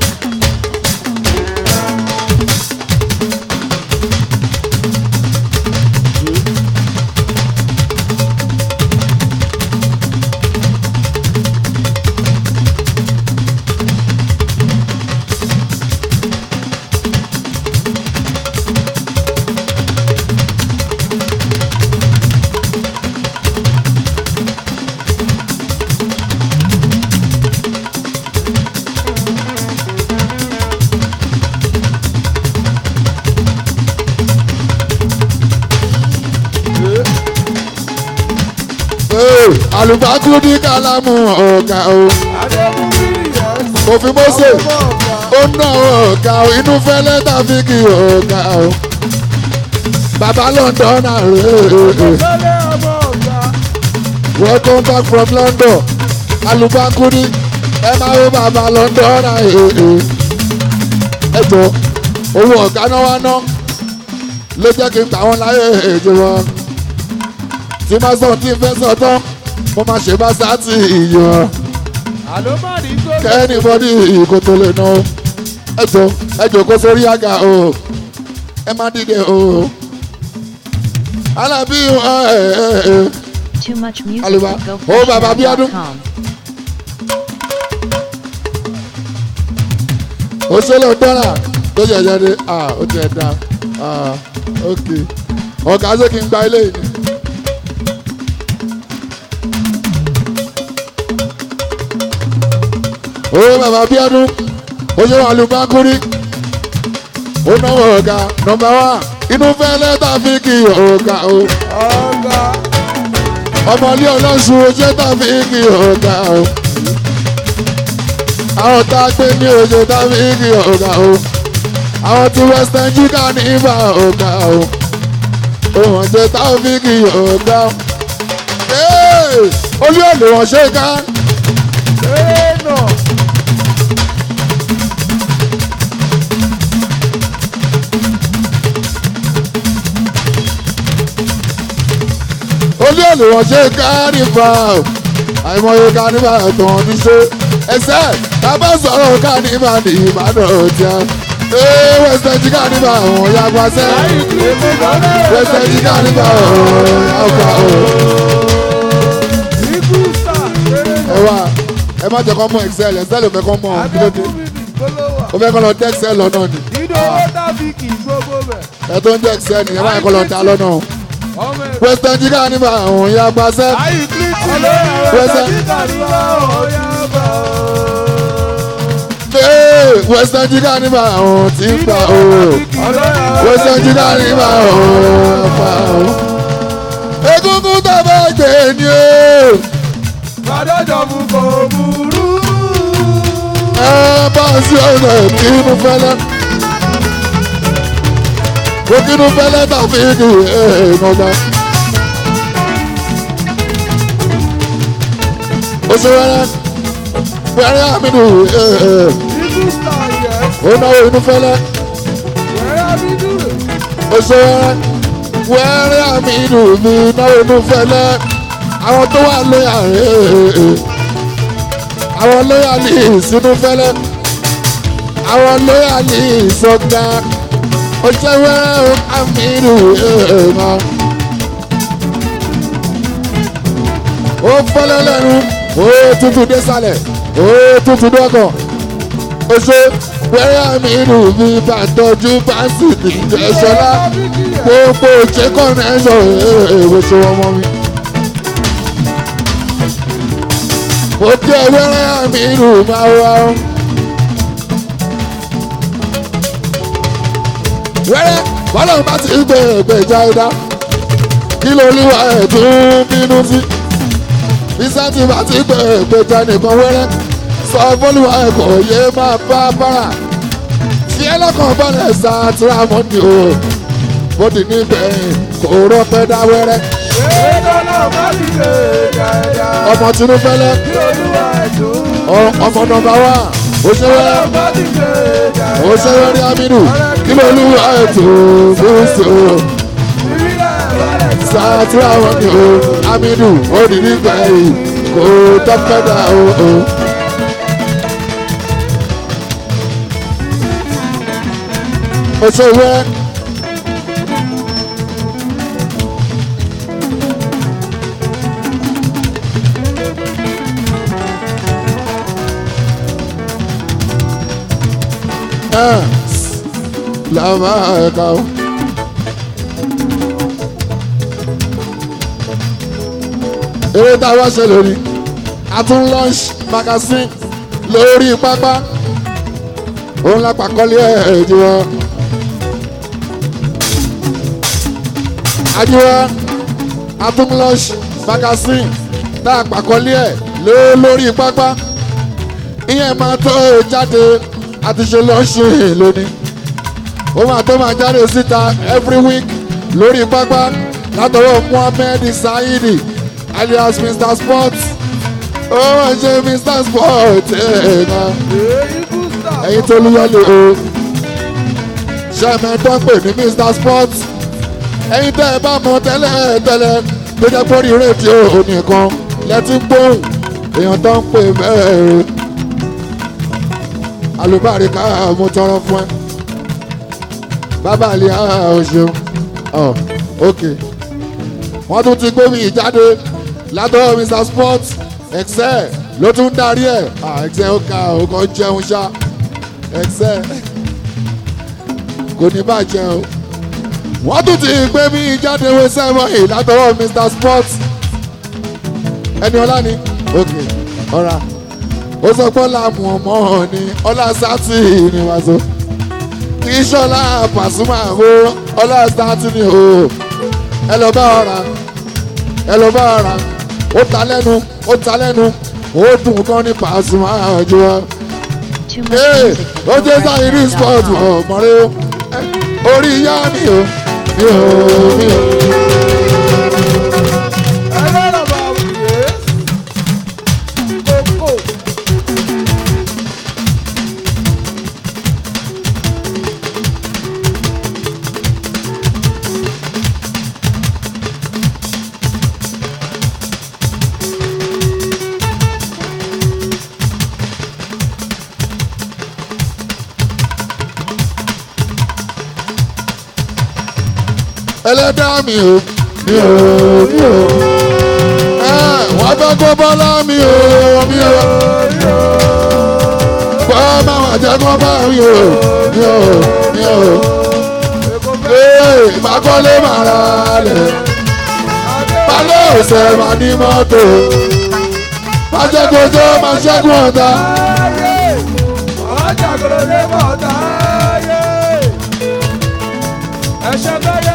àlùbákú ní kálámù ọ̀gá o. òfin mọ́sẹ̀ ó ná ọ̀gá o inú fẹ́lẹ́ táfíìkì ọ̀gá o. bàbá London àrè. welcome back from London. àlùbákú ní ẹ máa wo bàbá London àrè. ẹ jọ owó ọ̀gá náà wá ná ló jẹ́ kí n gbà wọ́n láyé èjì wọn. tí máa sọ tí n fẹ́ sọ tán mo máa ṣe bá sáàtì ìyàn kẹ́ni bọ́dí ìkó tó lè ná ẹjọ́ kó sórí àga o ẹ má dìde o. Alábí Too much music Àlùbá at ó bàbá Bíọ́dún ó ṣe lọ dọ́là tó yẹ jáde ó ti ẹ̀ dá ok ọ̀gá ṣé kí n gba ilé yìí. ó bàbá Bíọ́dún ó ṣe wà lùbákúrí ó náwó ọ̀gá nọ́mbà 1 inú fẹ́lẹ́ táfíìkì ọ̀gá o. ọmọlé ọlọ́sùn oṣù táfíìkì ọ̀gá o. àwọn tá a gbé ní oṣù táfíìkì ọ̀gá o. àwọn tí western jíkà ní ibà ọ̀gá o. òhàn ṣe táfíìkì ọ̀gá o. olú èlò wọn ṣe ká. olú èlò wọn ṣe kánífà àìmọye kánífà tán ní ṣe ẹsẹ̀ tábà sọ̀rọ̀ kánífà ní Ìbàdàn tí a western jí kánífà àwọn yàgbá sẹ́ western jí kánífà àwọn yàgbá o. ẹ wá ẹ má jẹ́ kọ́ mọ excel ò fẹ́ kọ́ mọ kí ló dé. ó fẹ́ kọ́ lọ dẹ́ksẹ̀ lọ́nà ni ìdòwò tàbíkì gbogbo bẹ̀. ẹ tó ń dẹ́ksẹ̀ nìyẹn báyìí kọ́ lọ ta lọ́nà ọmọ ẹ̀ western jìgá nígbà àwọn ìyá gbàṣẹ́ ayé kílítì ọlọ́yà nígbà ọ̀yà bá. western jìgá nígbà àwọn tí ń pa o western jìgá nígbà àwọn pa o. egungun tó bá gbé ni o. Bàdájọ́ mú kò burú. ẹ bá sí ọ̀nà kínú fẹ́lẹ́. Kínú fẹ́lẹ́ tàbí kì í gbọ́dọ̀. ó ṣe wẹ́rẹ́ àmínú Ibùsà yẹ. ó náwó inú fẹ́lẹ́. Wẹ́rẹ́ abídú rẹ̀. ó ṣe wẹ́rẹ́ àmínú mi náwó inú fẹ́lẹ́. àwọn tó wà lóyà àwọn lóyà ní ìsínú fẹ́lẹ́. àwọn lóyà ní ìsọgbà. ó ṣe wẹ́rẹ́ àmínú náà. ó fọ́lẹ́ lẹ́nu ó tútù dé sálẹ̀ ó tútù dọ́kàn ó ṣe wẹ́rẹ́ àmì inú mi bá tọ́jú báńsì nìjẹ́ ṣọlá gbogbo òjé kọ́nẹ́ṣọ̀ èèwọ̀ ṣe wọ́n mọ́ mi. ó jẹ́ wẹ́rẹ́ àmì inú máa wá ó. wẹ́rẹ́ bọ́lá bá ti gbé ẹgbẹ́jà ẹ̀dá kí lolúwa ẹ̀ tún bínú sí. Iṣẹ́ tí bá ti gbé ìgbẹ́jà nìkan wẹ́rẹ́ sọ fọ́lùwà ẹ̀kọ́ yé máa bá bára fi ẹlẹ́kàn bọ́lẹ̀ sá tírámọ́tì o bóde nígbẹ̀yìn kò rọ́pẹ́ dá wẹ́rẹ́. Èdọ́lá bá ti lè dáadáa. ọmọ Tinúfẹ́lẹ́ Kí olúwa ẹ̀dùn. ọmọ nọ́mbà wá ó ṣe wẹ́rẹ́ Bá ti lè dáadáa. ó ṣe wẹ́rẹ́ Aminu kí lolúwa ètò fúnṣe o Ìrírà ìwádẹ̀ sá tírámọ́tì o Aminu ó di nígbẹ̀yìn kò tọ́pẹ́ dá o. ó ṣe wẹ́rẹ́. Lama ẹ̀ka o. Eré tá a wá ṣe lórí a tún launch magazine lórí pápá òun lápá kọ́lé ẹ̀ẹ́dìwọ́. Àjíwá a tún launch magazine tá a pàkọ́lé ẹ̀ lórí pápá ìyẹn máa tó jáde àti ṣe lọ́ọ̀ṣì lónìí ó máa tó máa jáde síta every week lórí pápá látọwọ́ Muhammed Saidi alias Mr Sports ó máa ṣe Mr Sports ẹ̀yin tó lúyọ́lé o ṣẹ́mẹ̀ẹ́dọ́ pè ní Mr Sports ẹ̀yin tẹ́ ẹ bá mọ tẹ́lẹ̀ tẹ́lẹ̀ tó jẹ́ pórí rédíò nìkan lẹ́tí ń gbóhùn èèyàn tó ń pè mẹ́rin alùbáríkà mo tọrọ fún ẹ bàbá àlè ọ̀ṣun ok wọ́n tún ti gbé mi ìjáde látọwọ́ Mr Sports excel ló tún darí ẹ̀ excel ó ka ọkọ̀ jẹun ṣá excel kò ní bàjẹ́ o wọ́n tún ti gbé mi ìjáde wọ sẹ́wọ̀n látọwọ́ Mr Sports ẹni ọlá ni ok ọ̀ra ó sọ pé ọlá mú ọmọ ní ọlá sátì ní wàásù kì í ṣọlá Pasuma o ọlá sátì ní o ẹ lọ bá ọ̀ra ó ta lẹ́nu ó dùn kan ní Pasuma jù ọ. Too much music ó at jẹ́ sáyé ní sport gofreshnow.com. ọ̀mọ̀rẹ́ o orí ìyá mi o. ẹlẹ́rọ̀ bá wùyé. Kókó. ẹlẹ́dàá mi o wọ́n fẹ́ gbọ́ bọ́lá mi o. máa wà jẹ́ kó bá mi o mi ò mi ò. Ìbákọ́lé máa ra lẹ̀. Balẹ̀ ọ̀sẹ̀ máa ní mọ́tò. Má jẹ́ kojú máa ṣẹ́gun ọ̀tá. Ọjà kúrò lé mọ́tà yé. Ẹ̀ṣẹ̀ bẹ́yẹ.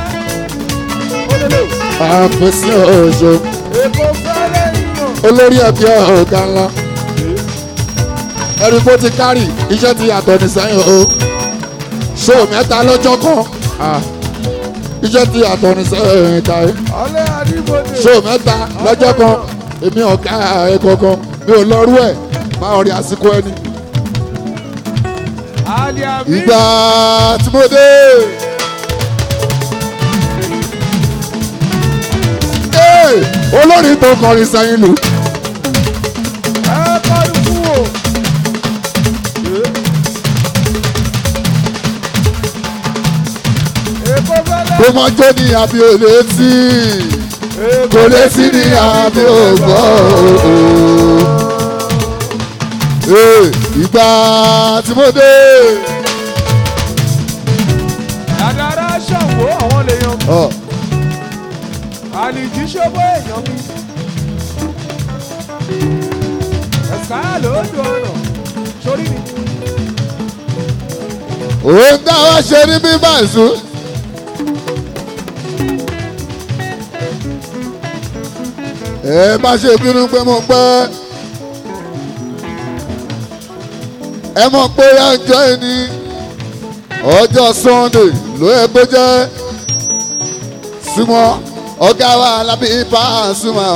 Àpèsè òjò. Èkó fẹ́lẹ́ yíyan. Olórí ẹbí ọ̀gá ńlá. Ẹ̀rí bó ti kárì iṣẹ́ ti yàtọ̀ ní sẹ́yìn o. Ṣé mẹ́ta lọ́jọ́ kan? Iṣẹ́ ti yàtọ̀ ní sẹ́yìn káyé. Ọlẹ́ Adébódé. Ṣé mẹ́ta lọ́jọ́ kan? Èmi ọ̀gá ẹ̀ kankan mi ò lọ́rú ẹ̀ máa rí àsìkò ẹni. Ìgbà tí mo dé. Olórin tó kọrin sẹ́yìn lù. Ẹ kọrin fún o. Èkó fẹ́lẹ́. Kó mọ jó ní àbí olè tí. Kò lè sí ní àbí ògbọ́. Ìgbà tí mo dé. Dàdàrà ṣàwó àwọn lè yan. Àlìjí ṣòbó èèyàn mi. Ẹ̀ka lóòdù ọ̀nà sórí mi. Òun táwa ṣe ní bíbá ìṣú. Ẹ má ṣe bínú pé mo pẹ́. Ẹ mọ̀ pé ọjọ́ ìní ọjọ́ Sunday ló yẹ kó jẹ́ súnmọ́ ọ̀gá wa lábí Pasuma.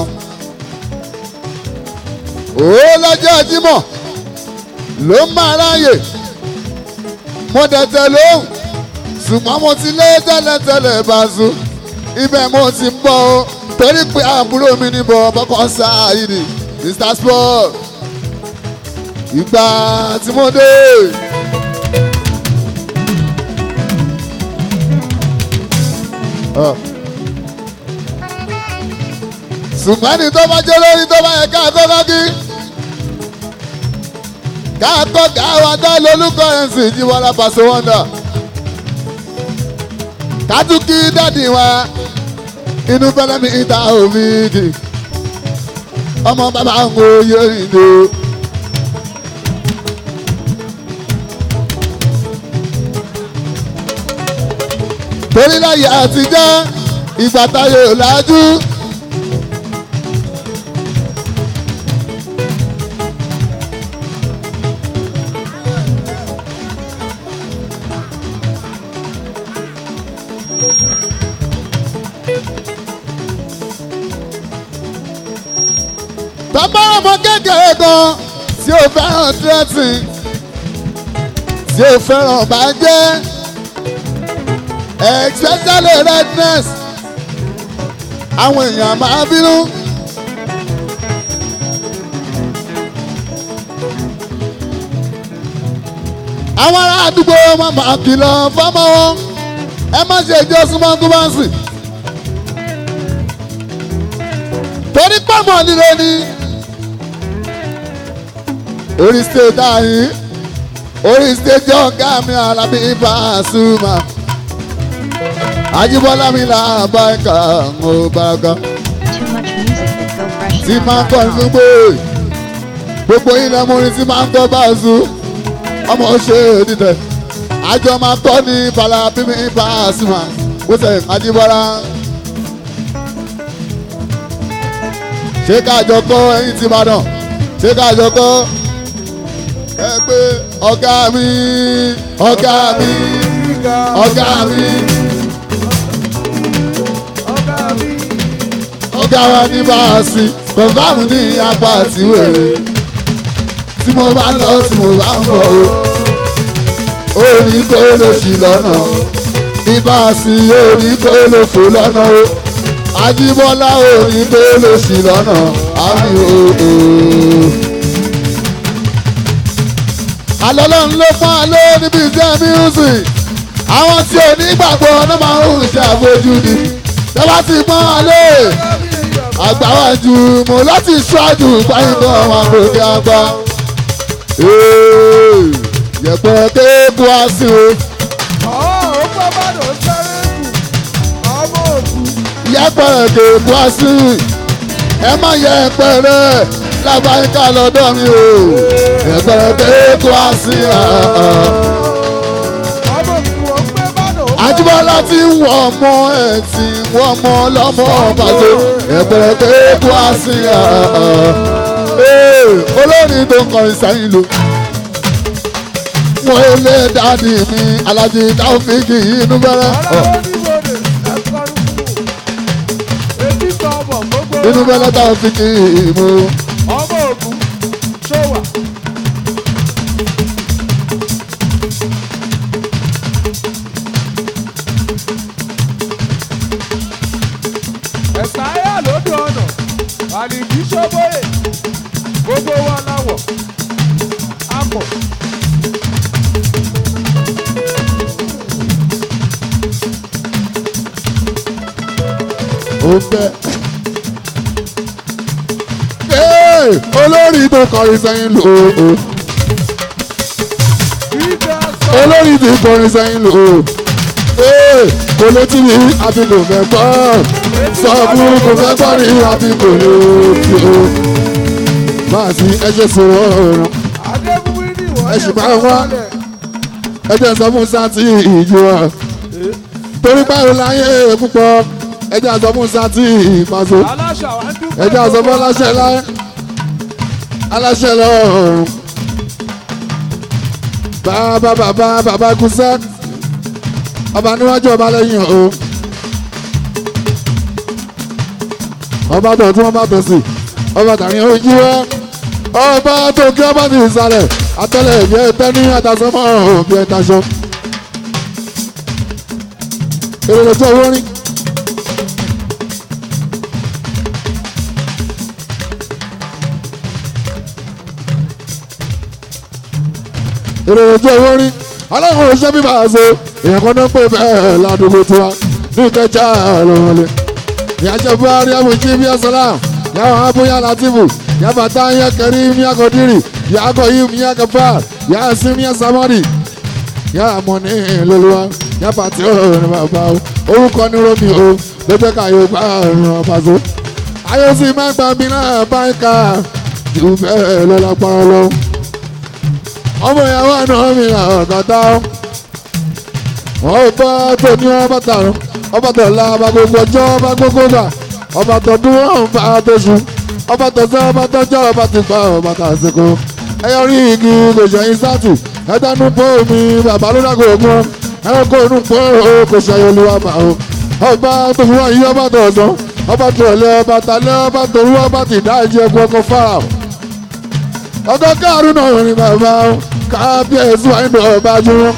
Ó lọ́jọ́ Jímọ̀ ló máa ráyè mo dẹ̀tẹ̀ lóhùn ṣùgbọ́n mo ti lé tẹ́lẹ̀tẹ́lẹ̀ Pasu ibẹ̀ mo ti ń bọ̀ o torí pé àbúrò mi ní bọ̀ bọ́kàn sáàyìnì Mr Sport ìgbà tí mo dé. ṣùgbọ́n ní tó bá jẹ́ lórí tó bá yẹ ká kọ́kọ́ kí ká kọ́ ká wá dá lólúkọ ẹ̀sìn ìjíwọ́lá Paso Wonder ká tún kí dádì wa inú fẹ́lẹ́ mi ìta òmìnir ọmọ bàbá ń wo yẹ́rìndó. torí láyé àtijọ́ ìgbà táyé ò lájú. bàbá ọmọ kékeré kan tí ó fẹ́ràn dressing tí ó fẹ́ràn bàjẹ́ especially redness àwọn èèyàn máa bínú. àwọn ará àdúgbò wọn máa kìlọ̀ fọ́mọ wọn ẹ má ṣe jẹ́ súnmọ́ kúbánsì torí pọ́mọ líle ni orí stage àyín orí stage ọ̀gá mi Alábí Pasuma Ajíbọ́lá mi là bá ẹ̀ka mo bá ga. Too much music at tí máa ń kọ́ ní gofreshnow.com. gbogbo ilẹ̀ múrin tí máa ń kọ́ Pasu ọmọ ṣe òdìtẹ̀ àjọ máa kọ́ ní Alábí Pasuma bó ṣe Ajíbọ́lá. ṣé káàjọ kọ́ ẹ̀yìn tí Ìbàdàn ṣé káàjọ kọ́ ẹ pé ọ̀gá mi ọ̀gá mi ọ̀gá mi ọ̀gá wa ní báàsì kọ̀ǹfàmù ní apá àti wèrè tí mo bá lọ tí mo bá ń bọ̀ o orí kó lè ṣì lọ́nà ní báàsì orí kó lè fò lọ́nà o Ajíbọ́lá orí kó lè ṣì lọ́nà àmì òòó. Àlọ́lọ́run ló fún alẹ́ níbi iṣẹ́ music àwọn tí ò ní gbàgbọ́ ọ̀nà máa ń ṣàfojúdi tẹ́wá ti pọ́n alẹ́ àgbáwájú mo láti ṣáájú báyìí kan àwọn àgbòkè àgbà. yẹ̀pẹ̀ kéèkù àṣì o. ó pẹ́ bàdó sẹ́rẹ́kù ọmọ òkú. yẹ̀pẹ̀ kéèkù àṣì ẹ má yẹ̀pẹ̀ rẹ̀ lábàáyíká lọ́dọ̀ mi o. yẹ̀pẹ̀ kéèkù àṣì ọmọ òkú ó pẹ́ bàdó. Àjíbọ́lá tí wọ́n ọmọ ẹ̀ tí wọ́n mọ lọ́mọ bàjẹ́ yẹ̀pẹ̀ kéèkù àṣì olórin tó ń kọrin sẹ́yìn lò. wọ́n lé dáàdì mi Aláàjì Taofik inú bẹ́rẹ̀. inú bẹ́rẹ̀ Taofik mú. ọmọ ògùn ṣọwà. ẹ̀sà ayá lóde ọ̀nà àlìjí ṣọ́bọ̀yè gbogbo wa láwọ̀ àpọ̀. ó bẹ́ olórí tó kọrin sẹ́yìn lò ó. olórí tó kọrin sẹ́yìn lò ó. kò létí ní àbí kò fẹ́ gbọ́ sọ fún kò fẹ́ gbọ́ ní àbí kò létí o. máa sí ẹ̀ṣẹ̀ sọ̀rọ̀ ọ̀rọ̀ ẹ̀ṣẹ̀ máa wá ẹ̀jẹ̀ sọ fún sátì ìjọ torí báwo láyé púpọ̀ ẹjẹ́ àsọ fún sátì ìpàṣọ ẹjẹ́ àsọ fún aláṣẹ láyé aláṣẹ lọ́rùn bàbá kúṣẹ́ ọba níwájú ọba lẹ́yìn o ọba tó tí wọ́n bá tó sí ọba tàrí ojú ẹ ọba tó kí ọba ti ìsàlẹ̀ atẹ́lẹ̀ ìbí ẹ̀tẹ́ ní àtàsọ́mọ́ òbí ẹ̀tàṣọ èrè lè tó owó rí. èrè ojú owó rí ọlọ́run òṣìṣẹ́ bíbá ṣe èèyàn kan náà pè bẹ́ẹ̀ ládùúgbò tiwa ní ìkẹjà lọ́wọ́lé ìyájọ́ buhari abuji bíi asalam yàrá abúyá latifu yàbàtà yẹ kẹrí miya kọdírì yàgò yìí miya kẹfà yàrá sí miya samadi yàrá mọ ní lóluwa yàbà tí ó rìn bàbá o orúkọ ní romi o lójó ká yóò gbà rìn ọba so ayé sì máa gbà mí náà báyìí ká jù bẹ́ẹ̀ lọ́lápàá lọ ọmọ ìyàwó àná mi là ọ̀gọ́ta wọ́n bá tó ní ọba tààrọ̀ ọba tó la ọba gbogbo ọjọ́ ọba gbogbo gbà ọba tó dún ọ̀hún bá tó sùn ọba tó sẹ́ ọba tó jẹ́ ọba ti gbà ọba tó àsìkò ẹyọ rí igi kò ṣẹyìn sátì ẹdánú pọ́ omi bàbá ló dàgbò ògùn ẹranko inú pọ́ kò ṣẹyìn olúwa mà ó ọba tó fún wọn yí ọba tó ọ̀sán ọba tó ọ̀lẹ́ ọba tálẹ́ ọba tó rú ọba ti dá ìjẹ́ ẹkọ ọkọ fara ọgọ́ káàrún náà rìn bàbá kábíyèsí wà nínú ọba jùlọ.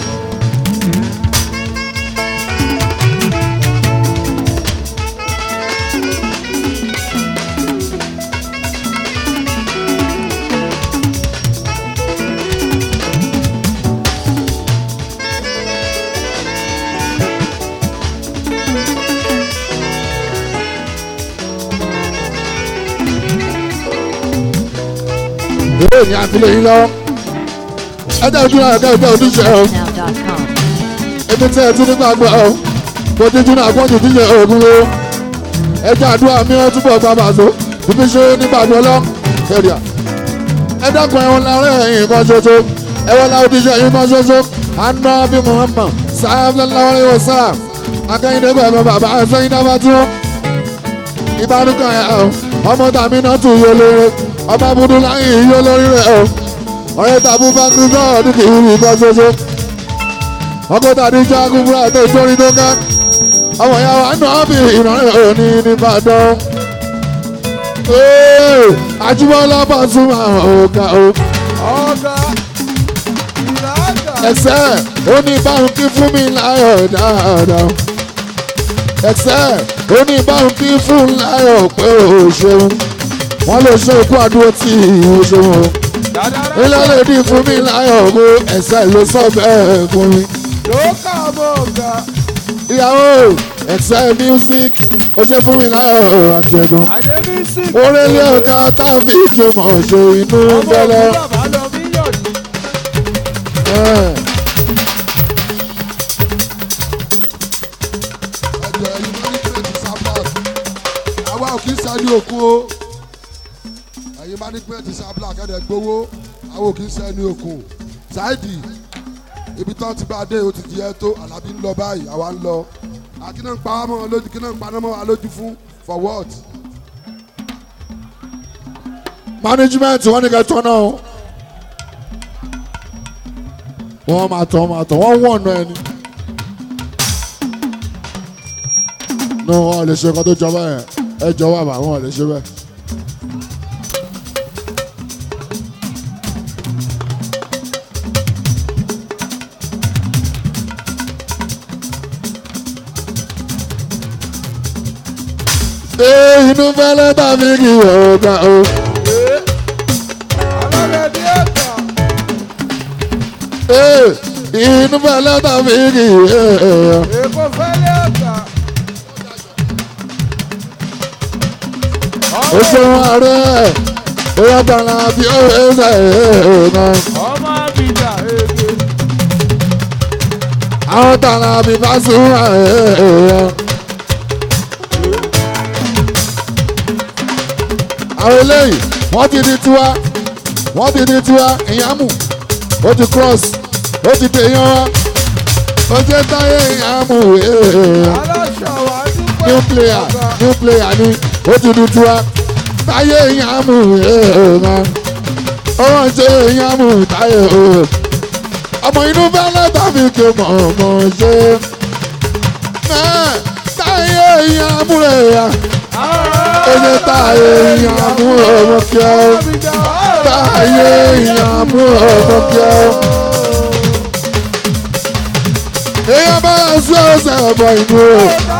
ní àfilẹ̀ yín lọ́wọ́ ẹjẹ́ ojú náà ẹ̀jẹ̀ ojúṣe o ebi tí ẹ tún nígbà gbọ́ ọ kò jíjú náà gbọ́dọ̀ díje oògùn o ẹjẹ́ àdúrà mi ó túbọ̀ gba bàtó ibi ṣe nígbàdúrà ọlọ́ èrìà ẹ dákun ẹ̀wọ̀n láàrin ẹ̀yìn kan ṣoṣo ẹ̀wọ̀n láwọn ojúṣe yín kan ṣoṣo àná bí Muhammad sallallahu alaihi wasallam akẹ́yìndé pẹ̀lú bàbá ẹ̀sẹ̀yìn dábàá tí wọ́n ìbánúkàn ẹ̀ ọmọ tàbí náà tún yọ lóore ọba budu láyé yíyó lórí rẹ̀ o ọ̀rẹ́ tàbí fáńkì sọ́ọ̀dún kì í rí nǹkan ṣoṣo ọkọ̀ tàbí jágún fúra tó sórí tó ká ọmọ ìyá wa náà bí ìrànlẹ́ òní nìbàdàn Àjíbọ́lá Pasuma ọ̀gá o ẹsẹ̀ ó ní báwọn kí fún mi láyọ̀ dáadáa ẹsẹ̀ ó ní báwọn kí fún láyọ̀ pé ó ṣeun wọ́n lè ṣe ikú àdúró tí ìwé ṣe wọn. ilé lè dín fún mi láyọ̀ mo ẹ̀sẹ̀ ló sọ bẹ́ẹ̀ fún mi. lókà mọ̀ ọ̀gá. ìyàwó ẹ̀sẹ̀ music ó ṣe fún mi láyọ̀ àjẹgùn. àdé music. orílẹ̀ ọ̀gá tábí kí o mọ̀ ṣe inú bẹ́lẹ̀. ẹ̀yin management Sablat àwa ò kí ń sẹ́ni òkun o ẹ̀yin management Sablat kẹ́dẹ̀ gbowó àwa ò kí ń sẹ́ni òkun Saidi ibi tán ti bá dé o ti di ẹ tó Alábí ń lọ báyìí àwa ń lọ àkínà ń pa á mọ́ lójú kínà ń paná mọ́ wa lójú fún for what. management wọ́n ní kẹ́ tọ́ náà wọ́n máa tọ́ wọ́n wọ̀nà ẹni. no wọn lè ṣe nǹkan tó jọba yẹn ẹ jọ̀wọ́ àbá wọn lè ṣe bẹ́ẹ̀. inú fẹ́lẹ́ tàbí kí ọ̀gá o. inú fẹ́lẹ́ tàbí kí èkó fẹ́lẹ́ ọ̀tà. o ṣeun ààrẹ oyè tààrà bí ó ṣe náà. ọmọ àbíjà èké. àwọn tààrà bí bá sùn àwọn eléyìí wọ́n ti di tiwa ìyàmù ó ti cross ó ti dè yan wa ó jẹ́ táyé ìyàmù aláṣọ wa dúpẹ́. new player ni ó ti di tiwa táyé ìyàmù ó wọ́n ṣe ìyàmù táyé ọmọ inú fẹ́lẹ́ tàbí kí mọ̀ ṣe táyé ìyàmù rẹ̀ yá. Oye táyé ìyàmú ọmọ kíá o. Táyé ìyàmú ọmọ kíá o. Èèyàn bá ṣe ọ̀sẹ̀ ọmọ inú o.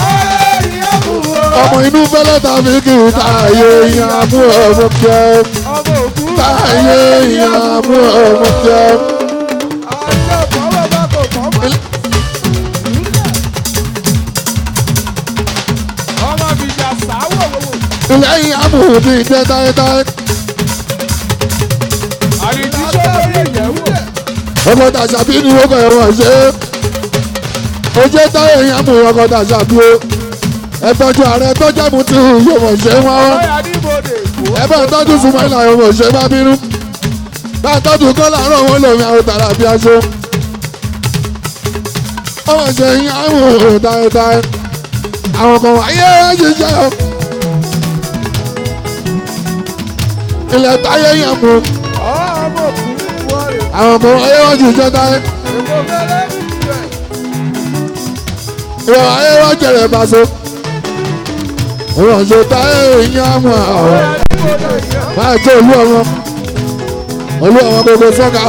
Ọmọ inú fẹ́lẹ́ tàbí kì í táyé ìyàmú ọmọ kíá o. Táyé ìyàmú ọmọ kíá o. Lẹ́yìn amòhùnmí jẹ́ táyétáyé. ọkọ̀ tàṣàbí ni wọ́n kọ̀ ẹ̀wọ̀n ṣe é. ojú táyé yẹn mú ọkọ̀ tàṣàbí o. ẹ tọ́jú ààrẹ tọ́jú àmútí yóò mọ̀ ṣe wọ́n. ẹ bá tọ́jú Sumaila yóò mọ̀ ṣe bá bínú. bá tọ́jú kọ́lá rán wọn lòun àwọn tààrà bí aṣọ. ọmọ ṣe yín amòhùn táyétáyé. àwọn kan wáyé wọ́n ṣiṣẹ́ o. ilẹ̀ táyé yẹn mú. àwọn ọmọ ayé wọn jù jọ táyé. ìwọ ayé wọn jẹrẹ bàṣọ. ìrànṣẹ́ táyé yẹn mú àwọn. máa jẹ́ olú ọmọ gbogbo sọ́kà.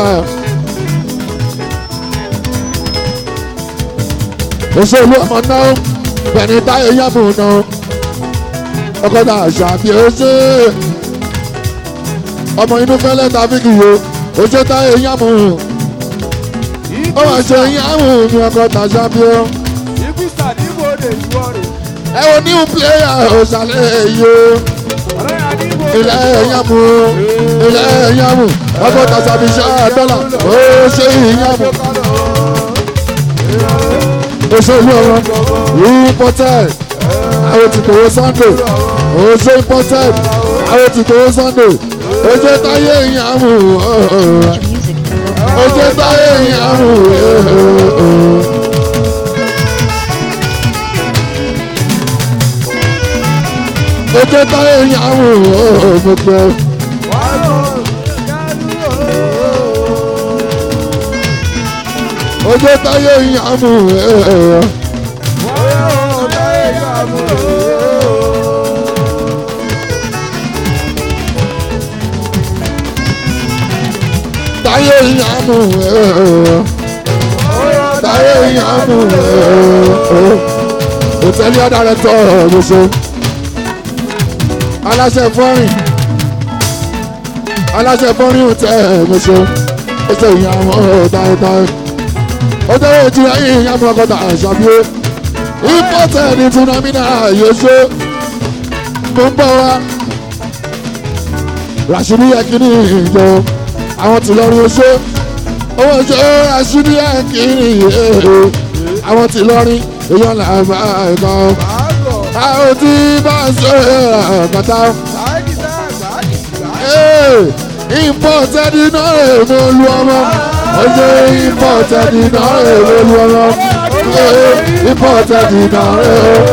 oṣù olú ọmọ náà bẹ̀ni táyé yẹn mú náà. ọkọ̀ náà ṣàbí oṣù. ọmọ inú fẹ́lẹ́ tàbí kìí ojú táyé yàmù ó wà ṣe yàmù ní ọkọ̀ tàṣàbí ó. ẹ wo new player ọ̀ṣàlẹ̀ yìí o. ilẹ̀ yàmù ọkọ̀ tàṣàbí ṣáà dọ́là ó ṣe yàmù. òṣèlú ọmọ imported àwọn ti kòwé Sunday òṣèlú imported àwọn ti kòwé Sunday. Oje táyé ìyàmù oje táyé ìyàmù oje táyé ìyàmù gbogbo. Oje táyé ìyàmù táyé ìyàmù táyé ìyàmù hòtẹ́ẹ̀lì ọ̀dàrẹ́tọ̀ ọ̀gbọ̀sọ aláṣẹ fọ́rin hòtẹ́ẹ̀lì ọ̀gbọ̀sọ ẹsẹ̀ ìyàmù táyétáyé ọjọ́ ìjì ayé ìyàmù ọkọ̀tà àṣàbíyé ìpọ̀tẹ́ẹ̀lì túnamínà yóò mo ń bọ̀ wá Rashidi Yekini ìjọ àwọn tí lọ́rùn oṣó owó ṣe aṣíní ẹ̀kìrì àwọn tí lọ́rin èèyàn là máa kàn àwọn tí bá ń ṣe àkàtà. Imported iná èèmọ̀ olú ọmọ ọjọ́ imported iná èèmọ̀ olú ọmọ imported iná èèmọ̀.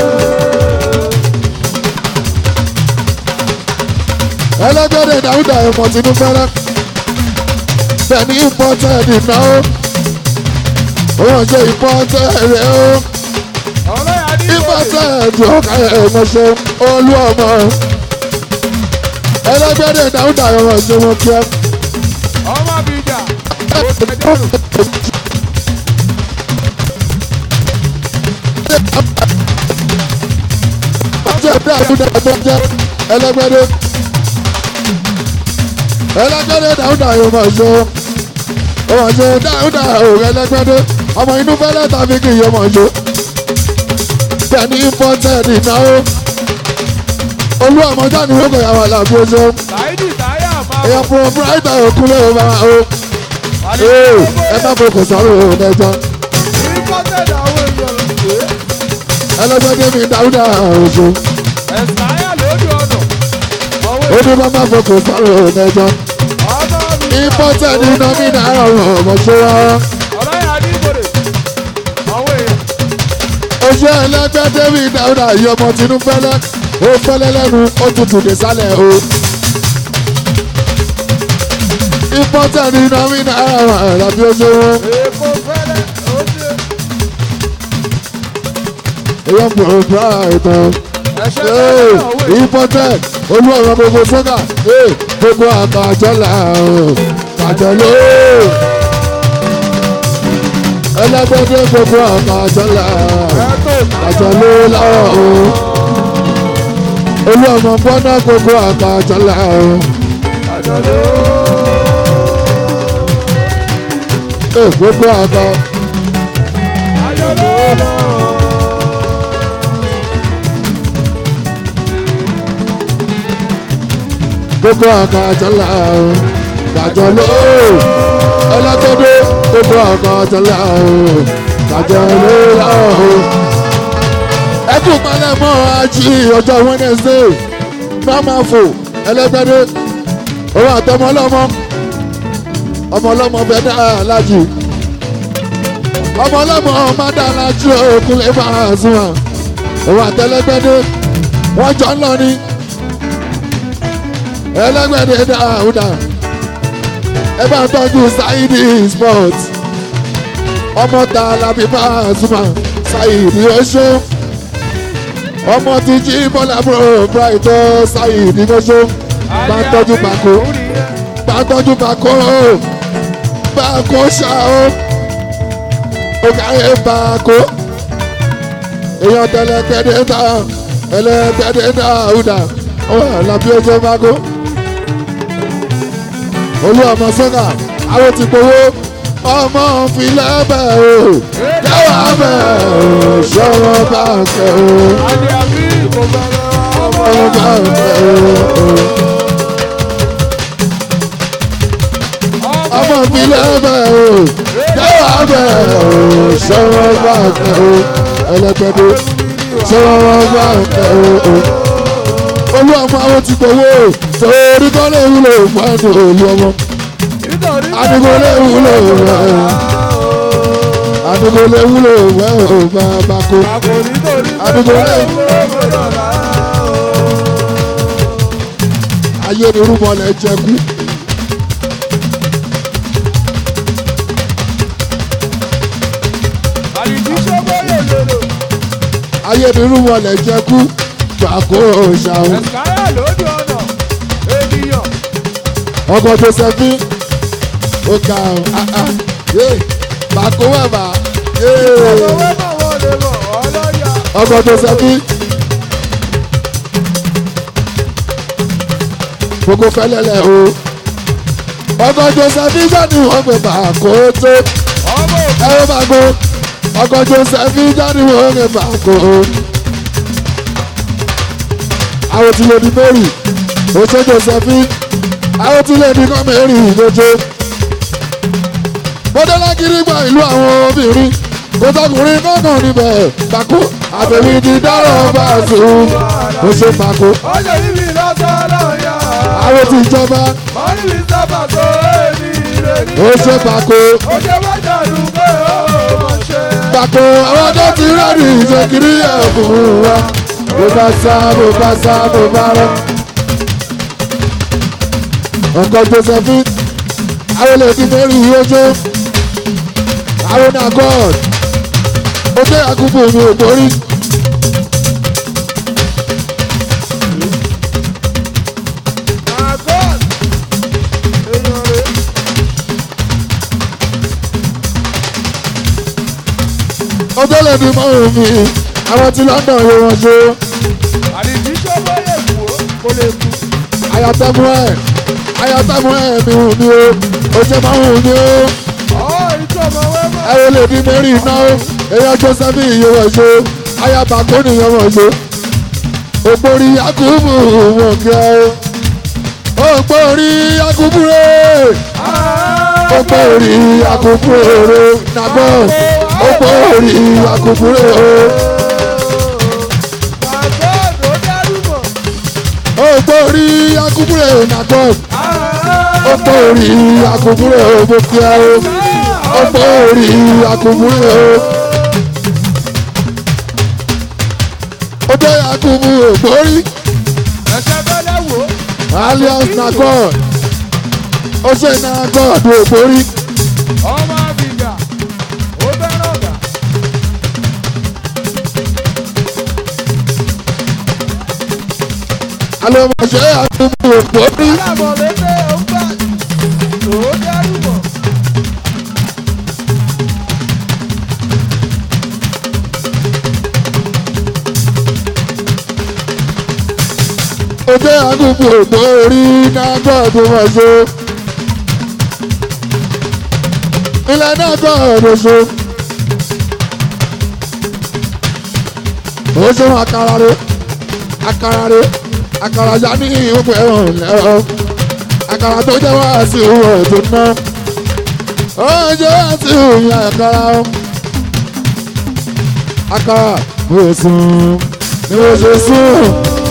ẹlẹ́gbẹ̀rẹ̀ dáúdà ẹ̀mọ̀ tínú fẹ́rẹ́ bẹ́ẹ̀ni imported iná ó wọ́n jẹ́ imported rẹ̀ ó imported ọ̀ka ẹ̀mọ̀ ṣe olú ọmọ ẹlẹ́gbẹ̀rẹ̀ dáúdà ẹ̀mọ̀ ṣe wọn kí ẹ. ọmọ bíjà ẹlẹ́gbẹ̀rẹ̀ dáúdà ẹ̀mọ̀ ṣe ọmọ ṣe dáúdà òun ẹlẹ́gbẹ̀rẹ̀ ọmọ inú fẹ́lẹ́ tàbí kì í ọmọ ṣe bẹ́ẹ̀ni imported ìnáwó olú ọmọ jáde wọ́n kọ̀ yà wà láàbí oṣù èèyàn fún ọ̀bùráìtà òkúlẹ̀ ọba o ẹ má fọkàn sọ̀rọ̀ òun ẹjọ́ ẹlẹ́gbẹ̀dẹ́ mi dáúdà oṣù ó ní bá má fọkàn sọ̀rọ̀ òun ẹjọ́ imported iná mi náírà ọmọ ṣe wá. oṣù ẹlẹ́gbẹ̀dẹ́ mi dáúdà yìí ọmọ tinú fẹ́lẹ́ ó fẹ́lẹ́ lẹ́nu ó tutù dé sálẹ̀ o. imported iná mi náírà àràbí oṣù wọn. èèyàn bọ̀rọ̀ bá ìtàn. imported olú ọ̀rọ̀ gbogbo sọ́gà gbogbo àkàjọ́là kàjọ́lò. ẹlẹ́gbẹ̀dẹ́ gbogbo àkàjọ́là kàjọ́lò láwọ̀ o. olú ọmọ gbọ́dọ̀ gbogbo àkàjọ́là o. gbogbo àkà. gbogbo àkàjọ́là o. kàjọ́lò. ẹlẹ́gbẹ̀dẹ́ gbogbo àkàjọ́là o. kàjọ́lò láwọ̀ o. ẹkùn palẹ̀ mọ́ ají ọjọ́ Wednesday máa fò ẹlẹ́gbẹ̀dẹ́ òun àtọmọ ọlọ́mọ fẹ́ dá alájì ọmọ ọlọ́mọ má dá alájì òkun lè bá a sùn à òun àtẹlẹ́gbẹ̀dẹ́ wọ́n jọ ń lọ ní ẹlẹ́gbẹ̀dẹ́ dáúdà ẹ bá ń tọ́jú Saidi sport ọmọ ta làbí bá a sùn à Saidi oṣù ọmọ ti jí bọ́lá bro brighton Saidi oṣù bá ń tọ́jú Bako bá ń tọ́jú Bako ṣá o ó káyé Bako èèyàn tẹlẹkẹdẹ ta ẹlẹkẹdẹ dáúdà ọmọ làbí oṣù Bako olú ọmọ sọ́gà àwọn ti gbowó ọmọ filẹ̀ bẹ̀ o yàrá bẹ̀ o ṣọwọ́ bá ń fẹ́ o ọmọ bá ń fẹ́ o. ọmọ filẹ̀ bẹ̀ o yàrá bẹ̀ o ṣọwọ́ bá ń fẹ́ o ẹlẹ́gbẹ̀dẹ́ ṣọwọ́ bá ń fẹ́ o. olú ọmọ àwọn ti gbowó torí kọ́ lè wúlò fún ẹ̀dùn olú ọmọ. Adigun lè wúlò wẹ̀ Adigun lè wúlò wẹ̀ ò bá Bako Adigun lè ayé ni rúbọ lẹ jẹ kú. ayé ni rúbọ lẹ jẹ kú Bako ṣàwọn. ọkọ̀ Josephine ó ga ọ́ Bako wẹ̀bà ọkọ̀ Josephine gbogbo fẹ́lẹ́lẹ̀ o ọkọ̀ Josephine jáde wọ́n pè Bako tó ẹ̀rọ Bako ọkọ̀ Josephine jáde wọ́n pè Bako àwọn tí lè di Mary ó ṣe Josephine àwọn tí lè di kọ́ Mary lójó bọ́dọ́lá kiri gba ìlú àwọn obìnrin kò tọkùnrin kankan níbẹ̀ pàkó àtẹ̀mí ti dárọ̀ bá a sùn ó ṣe pàkó. ó ṣe níbi lọ́sọ̀ lọ́yà. àwọn ti jọba ó níbi sábà tó èmi rẹ̀ ní. ó ṣe pàkó. ó ṣe wá jàdù pé ó mọ̀ ṣe. pàkó àwọn tó ti rẹ́ẹ̀dì ìṣèkiri ẹ̀ fún wa bó bá sá bó bá sá bó bá rọ. ọkọ Josephine àwọn lè ti fẹ́ rí ojú àwọn náà god ó jẹ́ àkúgbò mi ò borí. ọjọ́ lè fi mọ́ omi àwọn tí London yóò wọ́n ṣe. àdìsí tó bá lè kú kó lè kú. ayatẹ́mu ẹ̀ mi hù mí o ó ṣe máa hù mí o. ìtọ́mọ̀ wẹ́wẹ́. ẹ wo lè di mary iná o èèyàn Josephine yóò wọ́n ṣe ayaba tó nìyẹn wọ́n ṣe. ògbórí Yakubu wọ̀n kí ẹ o ògbórí Yakubu rẹ̀ ògbórí Yakubu rẹ̀ nàgbọ́ ògbórí Yakubu rẹ̀ o. ògbórí Yakubu rẹ̀ nàgbọ́ ògbórí Yakubu rẹ̀ o bó kí ẹ o ògbórí Yakubu rẹ̀ o. ó jẹ́ Yakubu ògbórí ẹ̀sẹ̀ bẹ́lẹ̀ wò. alias nagod ó ṣe nagod ògbórí. ọmọ àbígà ó fẹ́ràn ọ̀gá. alọ́mọṣẹ́ Yakubu ògbórí. alábọ̀ lẹ́tẹ̀ ó gbà tó dárúbọ̀. ó jẹ́ Yakubu ògbórí nagod ọmọṣẹ́. ilẹ̀ nagod ọṣọ. ó ṣe wọn àkàrà rẹ̀ àkàrà ya ní ìwọ̀pẹ̀ ẹ̀hàn lẹ́rọ àkàrà tó jẹ́ wá sí owó tó ná ó jẹ́ wá sí òun àkàrà mo sùn ni mo ṣe sùn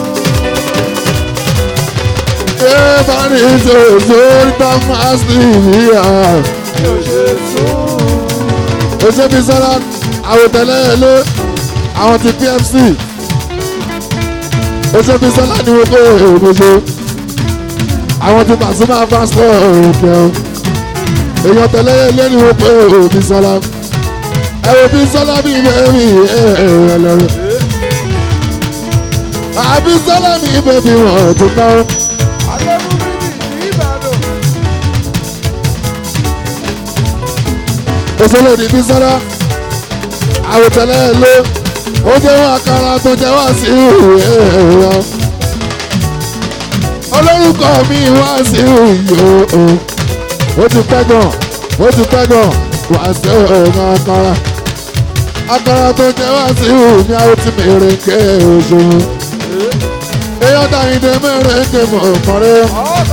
ṣé bá ní ìṣòro nípa máa sí ìyá ó ṣe bí sọ́lá àwòtẹ́lẹ̀ ẹ̀lẹ́ àwọn ti PFC. Oṣù Bísọ́lá ni wọ́n pé òṣèlú àwọn tí Pasuma pásítọ̀ òkè ọ́ èèyàn tẹ̀lé ilé ni wọ́n pé Bísọ́lá ẹ̀rọ Bísọ́lá bí bẹ́ẹ̀rì ẹ̀rọ Bísọ́lá bí bẹ́ẹ̀rì wọ́n tó ná. òṣèlú ni Bísọ́lá àwọn tẹ̀lé ilé ó jẹ́ wọn àkàrà tó jẹ́ wá sí ìhòòhò olórúkọ mi wá sí ìhòòhò ó ti pẹ́ gan wá sí ìhòòhò àkàrà tó jẹ́ wá sí ìhòòhò ní àwọn tí mèrèké òṣòwò èèyàn dáhìndé mèrèké mọ̀ọ́mọ́rẹ́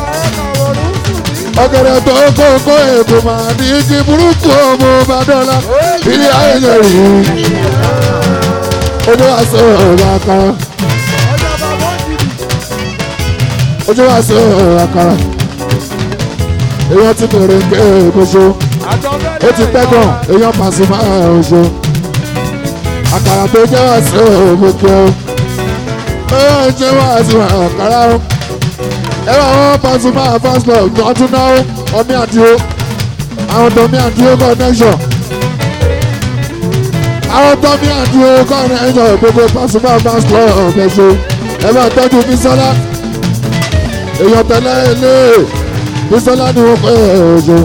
ọ̀gẹ̀dẹ̀ tó kókó èkó máa ní igi burúkú ọmọ bàdọ́là ilé ayé rí ojú wa sọ ọ̀rọ̀ àkàrà ojú wa sọ ọ̀rọ̀ àkàrà èèyàn ti bẹ̀rẹ̀ ń gbé oṣù ó ti pẹ́ gan èèyàn Pasuma oṣù àkàrà tó jẹ́ wá sí òkè ó jẹ́ wá sí àkàrà ẹ wá wọn Pasuma fans club tó tún náà ọmí àdìo àwọn tọ́mí àdìo connection. àwọn tọ́mí àti ọkọ̀ rẹ̀ ń yọ gbogbo Pasuma fans club ọ̀gbẹ́sọ ẹ máa tọ́jú Bísọ́lá èèyàn tẹ̀lé ilé Bísọ́lá ni wọ́n pẹ́ ọ̀ṣọ́.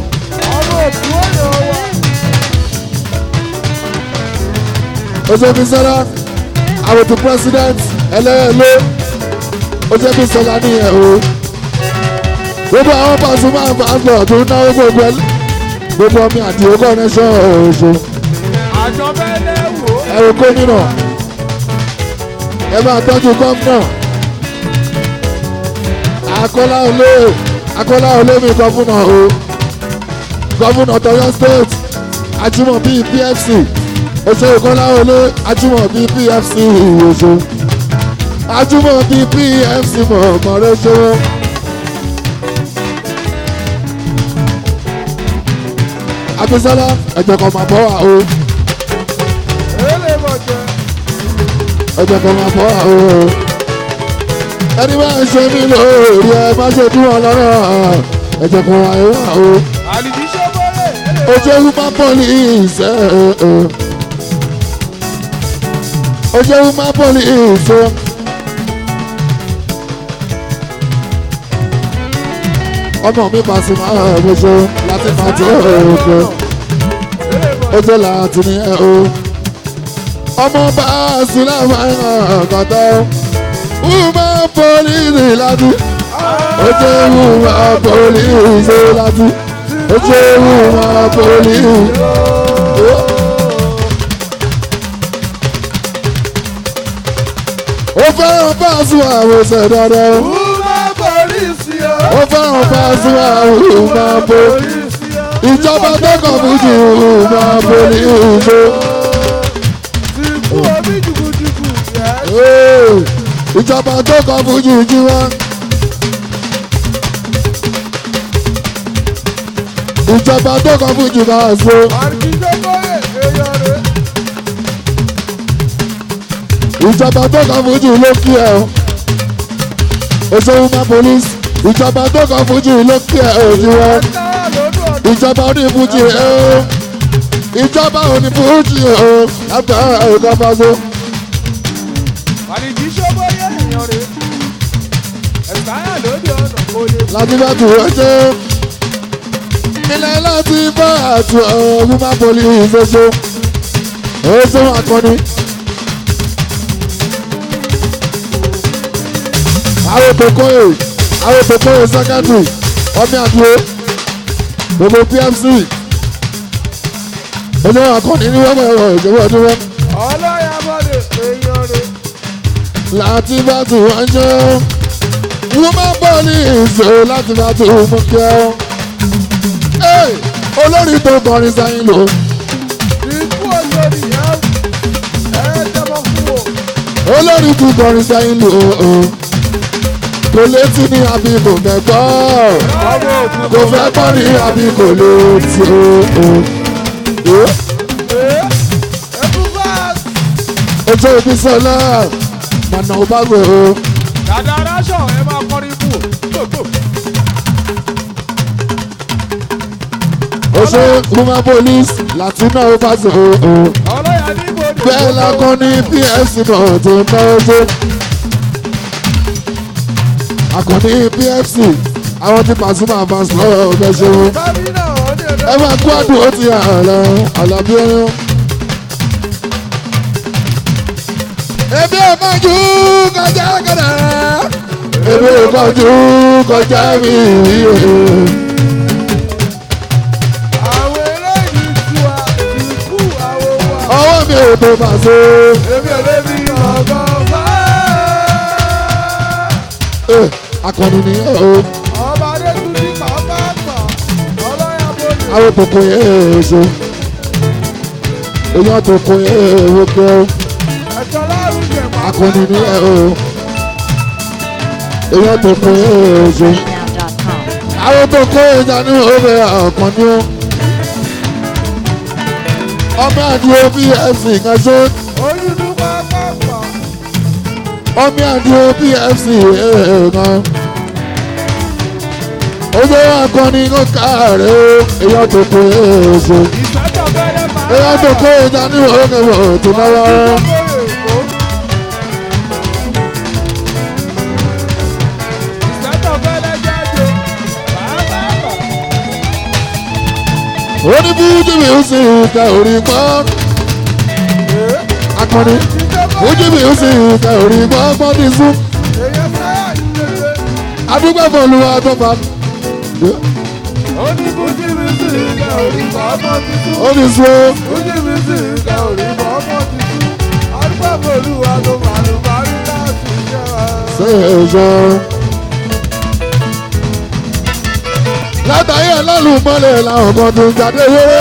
ọ̀ṣọ́ Bísọ́lá àwọn tó president ẹlẹ́ẹ̀lẹ́ ọ̀ṣọ́ Bísọ́lá ní ẹ̀ o gbogbo àwọn Pasuma fans club tó náwó gbogbo ọmọ àti ọkọ̀ rẹ̀ ṣọ́ ọ̀ṣọ́. ẹ̀rọ gómìnà ẹ máa tọ́jú gómìnà Akọ́lá Olé mi kan fún náà o gọ́fúnà tọyọ state Ajímọ̀bí PFC oṣù Kọ́láwọlé Ajímọ̀bí PFC oṣù Ajímọ̀bí PFC mọ̀ọ́mọ́rẹ́ ṣe. Abísọ́lá ẹ̀jẹ̀ kan máa bọ́ wà o. Ẹ̀jẹ̀ kan máa bọ́ wà o. Ẹni bá ń ṣe mí lórí ẹ má ṣe dún wọn lọ́rọ̀ ẹ̀jẹ̀ kan wà o. Ojú human police ojú human police ọmọ mi Pasuma ẹ̀ẹ́dẹ́gbẹ́sọ láti máa tó òkè ojú láti ní ẹ̀ o ọmọ bá sílẹ̀ máa ń hàn kọ́tọ́ human police láti ojú human police láti ojú human police. Ó fẹ́ràn Pasuma àwọn ọ̀sẹ̀ dáadáa. Ó fẹ́ràn Pasuma human police. Ìjọba tó kàn fún jù human police. Ìjọba tó kàn fún jù jí wá. Ìjọba tó kàn fún jù máa so. Ìjọba tó kàn fún jù ló kí ẹ o. Oṣù human police. Ìjọba tó kàn fún jù ló kí ẹ o jí wá. Ìjọba onífújì ẹ o. Ìjọba onífújì o. Lábẹ́ ẹ̀ka fáso. Láti bá tù ẹ jẹ́. Ilẹ̀ láti bá àtù human police oṣù. Oṣù akọni. Àwọn òpópóyè sẹ́kẹ́ndì ọmọ àdúró gbogbo PFC ọjọ́ akọni ní wọ́n ẹ̀rọ ìjọba ọdún wọn. ọlọ́yàbọ̀dé èèyàn rẹ̀. Láti bá tù wọ́n jẹ́ human police láti bá tù mú kí ẹ. Olórí tó kọrin sáyìn lò. Ikú olórí yẹn jẹ́mọ́ fún o. Olórí tó kọrin sáyìn lò. Kò létí ní àbí kò fẹ́ gbọ́. Kò fẹ́ gbọ́ ní àbí kò létí o. Ojú ibi sọlá mọ̀nà ò bá gbé o. Dàdà aráṣọ ẹ máa kọrin bù. Oṣù human police Latina ó bá sọ o. Ọlọ́yà ní ibodè. Bẹ́ẹ̀ lakọ́ ní PFC náà tó ń náwó tó. Akọni PFC àwọn tí Pasuma fans lọ́wọ́ ọ̀gá ṣe wọ́n. Ẹ máa kó àdùn ó ti àlàbí ẹran. Ebi ò kọjú kọjá kọdà. Ebi ò kọjú kọjá mi rí o. Àwọn eléyìí tu a ti kú àwọn wa. Ọwọ́ mi ò tó bá so. Èmi ò lè fi ọgbọ́n bá. Akọni ni o. Ọba Adétúnjí pàápàá ọlọ́yà bòde. Àwọn tó kọ yẹ èso. Èyàn tó kọ yẹ èwo kẹ o. Ẹ̀tọ́ lárúgẹ pàápàá. Akọni ni o. Èyàn tó kọ yẹ èso. Freshnow.com. Àwọn tó kọ ìjà ní òwe àkànní o. Ọmọ àdúró PFC kan ṣó. Oyúdú pàápàá. Ọmọ àdúró PFC kan. Ojú akọni kò káàárẹ̀ o. Èyàn tó kọ yẹ èso. Ìṣẹ́jọ́ bẹ́rẹ̀ pàápàá. Èyàn tó kọ ìjà ní òwe tó náwó rẹ̀. Oníbùdó mi ò sì ta orí gbọ́. Akọni ojú mi ò sì ta orí gbọ́ gbọ́ ní sùn. Adúgbò bọ̀lú àtọ́fà. Ó ní bùjí mi sì ń ga orí bọ́ọ̀mọ́ ti sùn. Ó ní sùn. Bùjí mi sì ń ga orí bọ́ọ̀mọ́ ti sùn. Adúgbò bọ̀lú àtọ́fà ló bá rí láti jẹ́ wa. Ṣé ẹ ṣe? látàrí alálùmọ́lẹ̀ làwọn kan tó ń jáde wéré.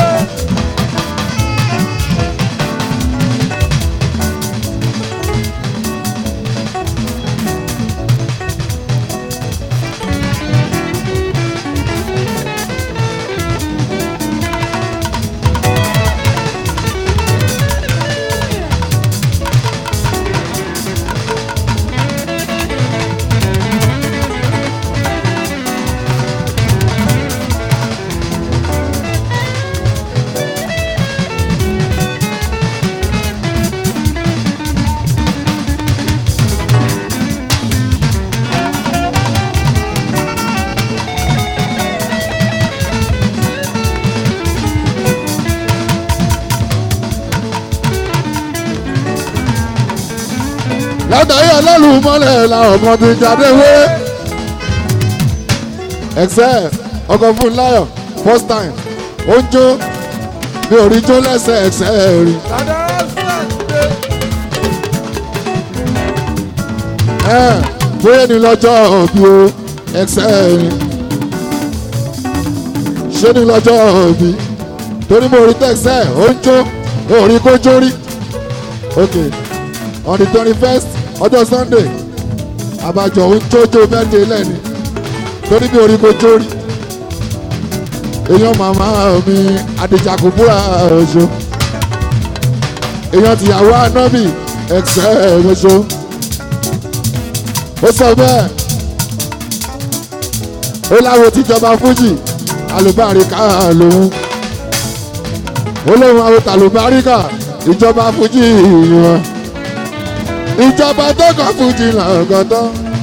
látàrí alálùmọ́lẹ̀ làwọn kan ti jáde wé. excel ọkọ̀ fún láyọ̀ first time ó ń jó bí orí jó lẹ́sẹ̀ excel rí. bóyá ní lọ́jọ́ òbí o excel rí. ṣé ní lọ́jọ́ òbí torí mo rí texel ó ń jó orí kó jó rí. okay on the 21st ọjọ́ sunday àbájọ ń jójó bẹ́ẹ̀dẹ̀ lẹ́ni torí bí orí kò jórí èèyàn màmá mi àdìjàkú búra ọ̀ṣọ́ èèyàn tìyàwó anábì ẹ̀xẹ́ ọ̀ṣọ́ ó sọ bẹ́ẹ̀ ó láwo tíjọba fújì àlùbáríkà lòun ó lóun àwọn tàlùbáríkà ìjọba fújì wọn ìjọba tó kàn fújì lọ́gọ́tọ́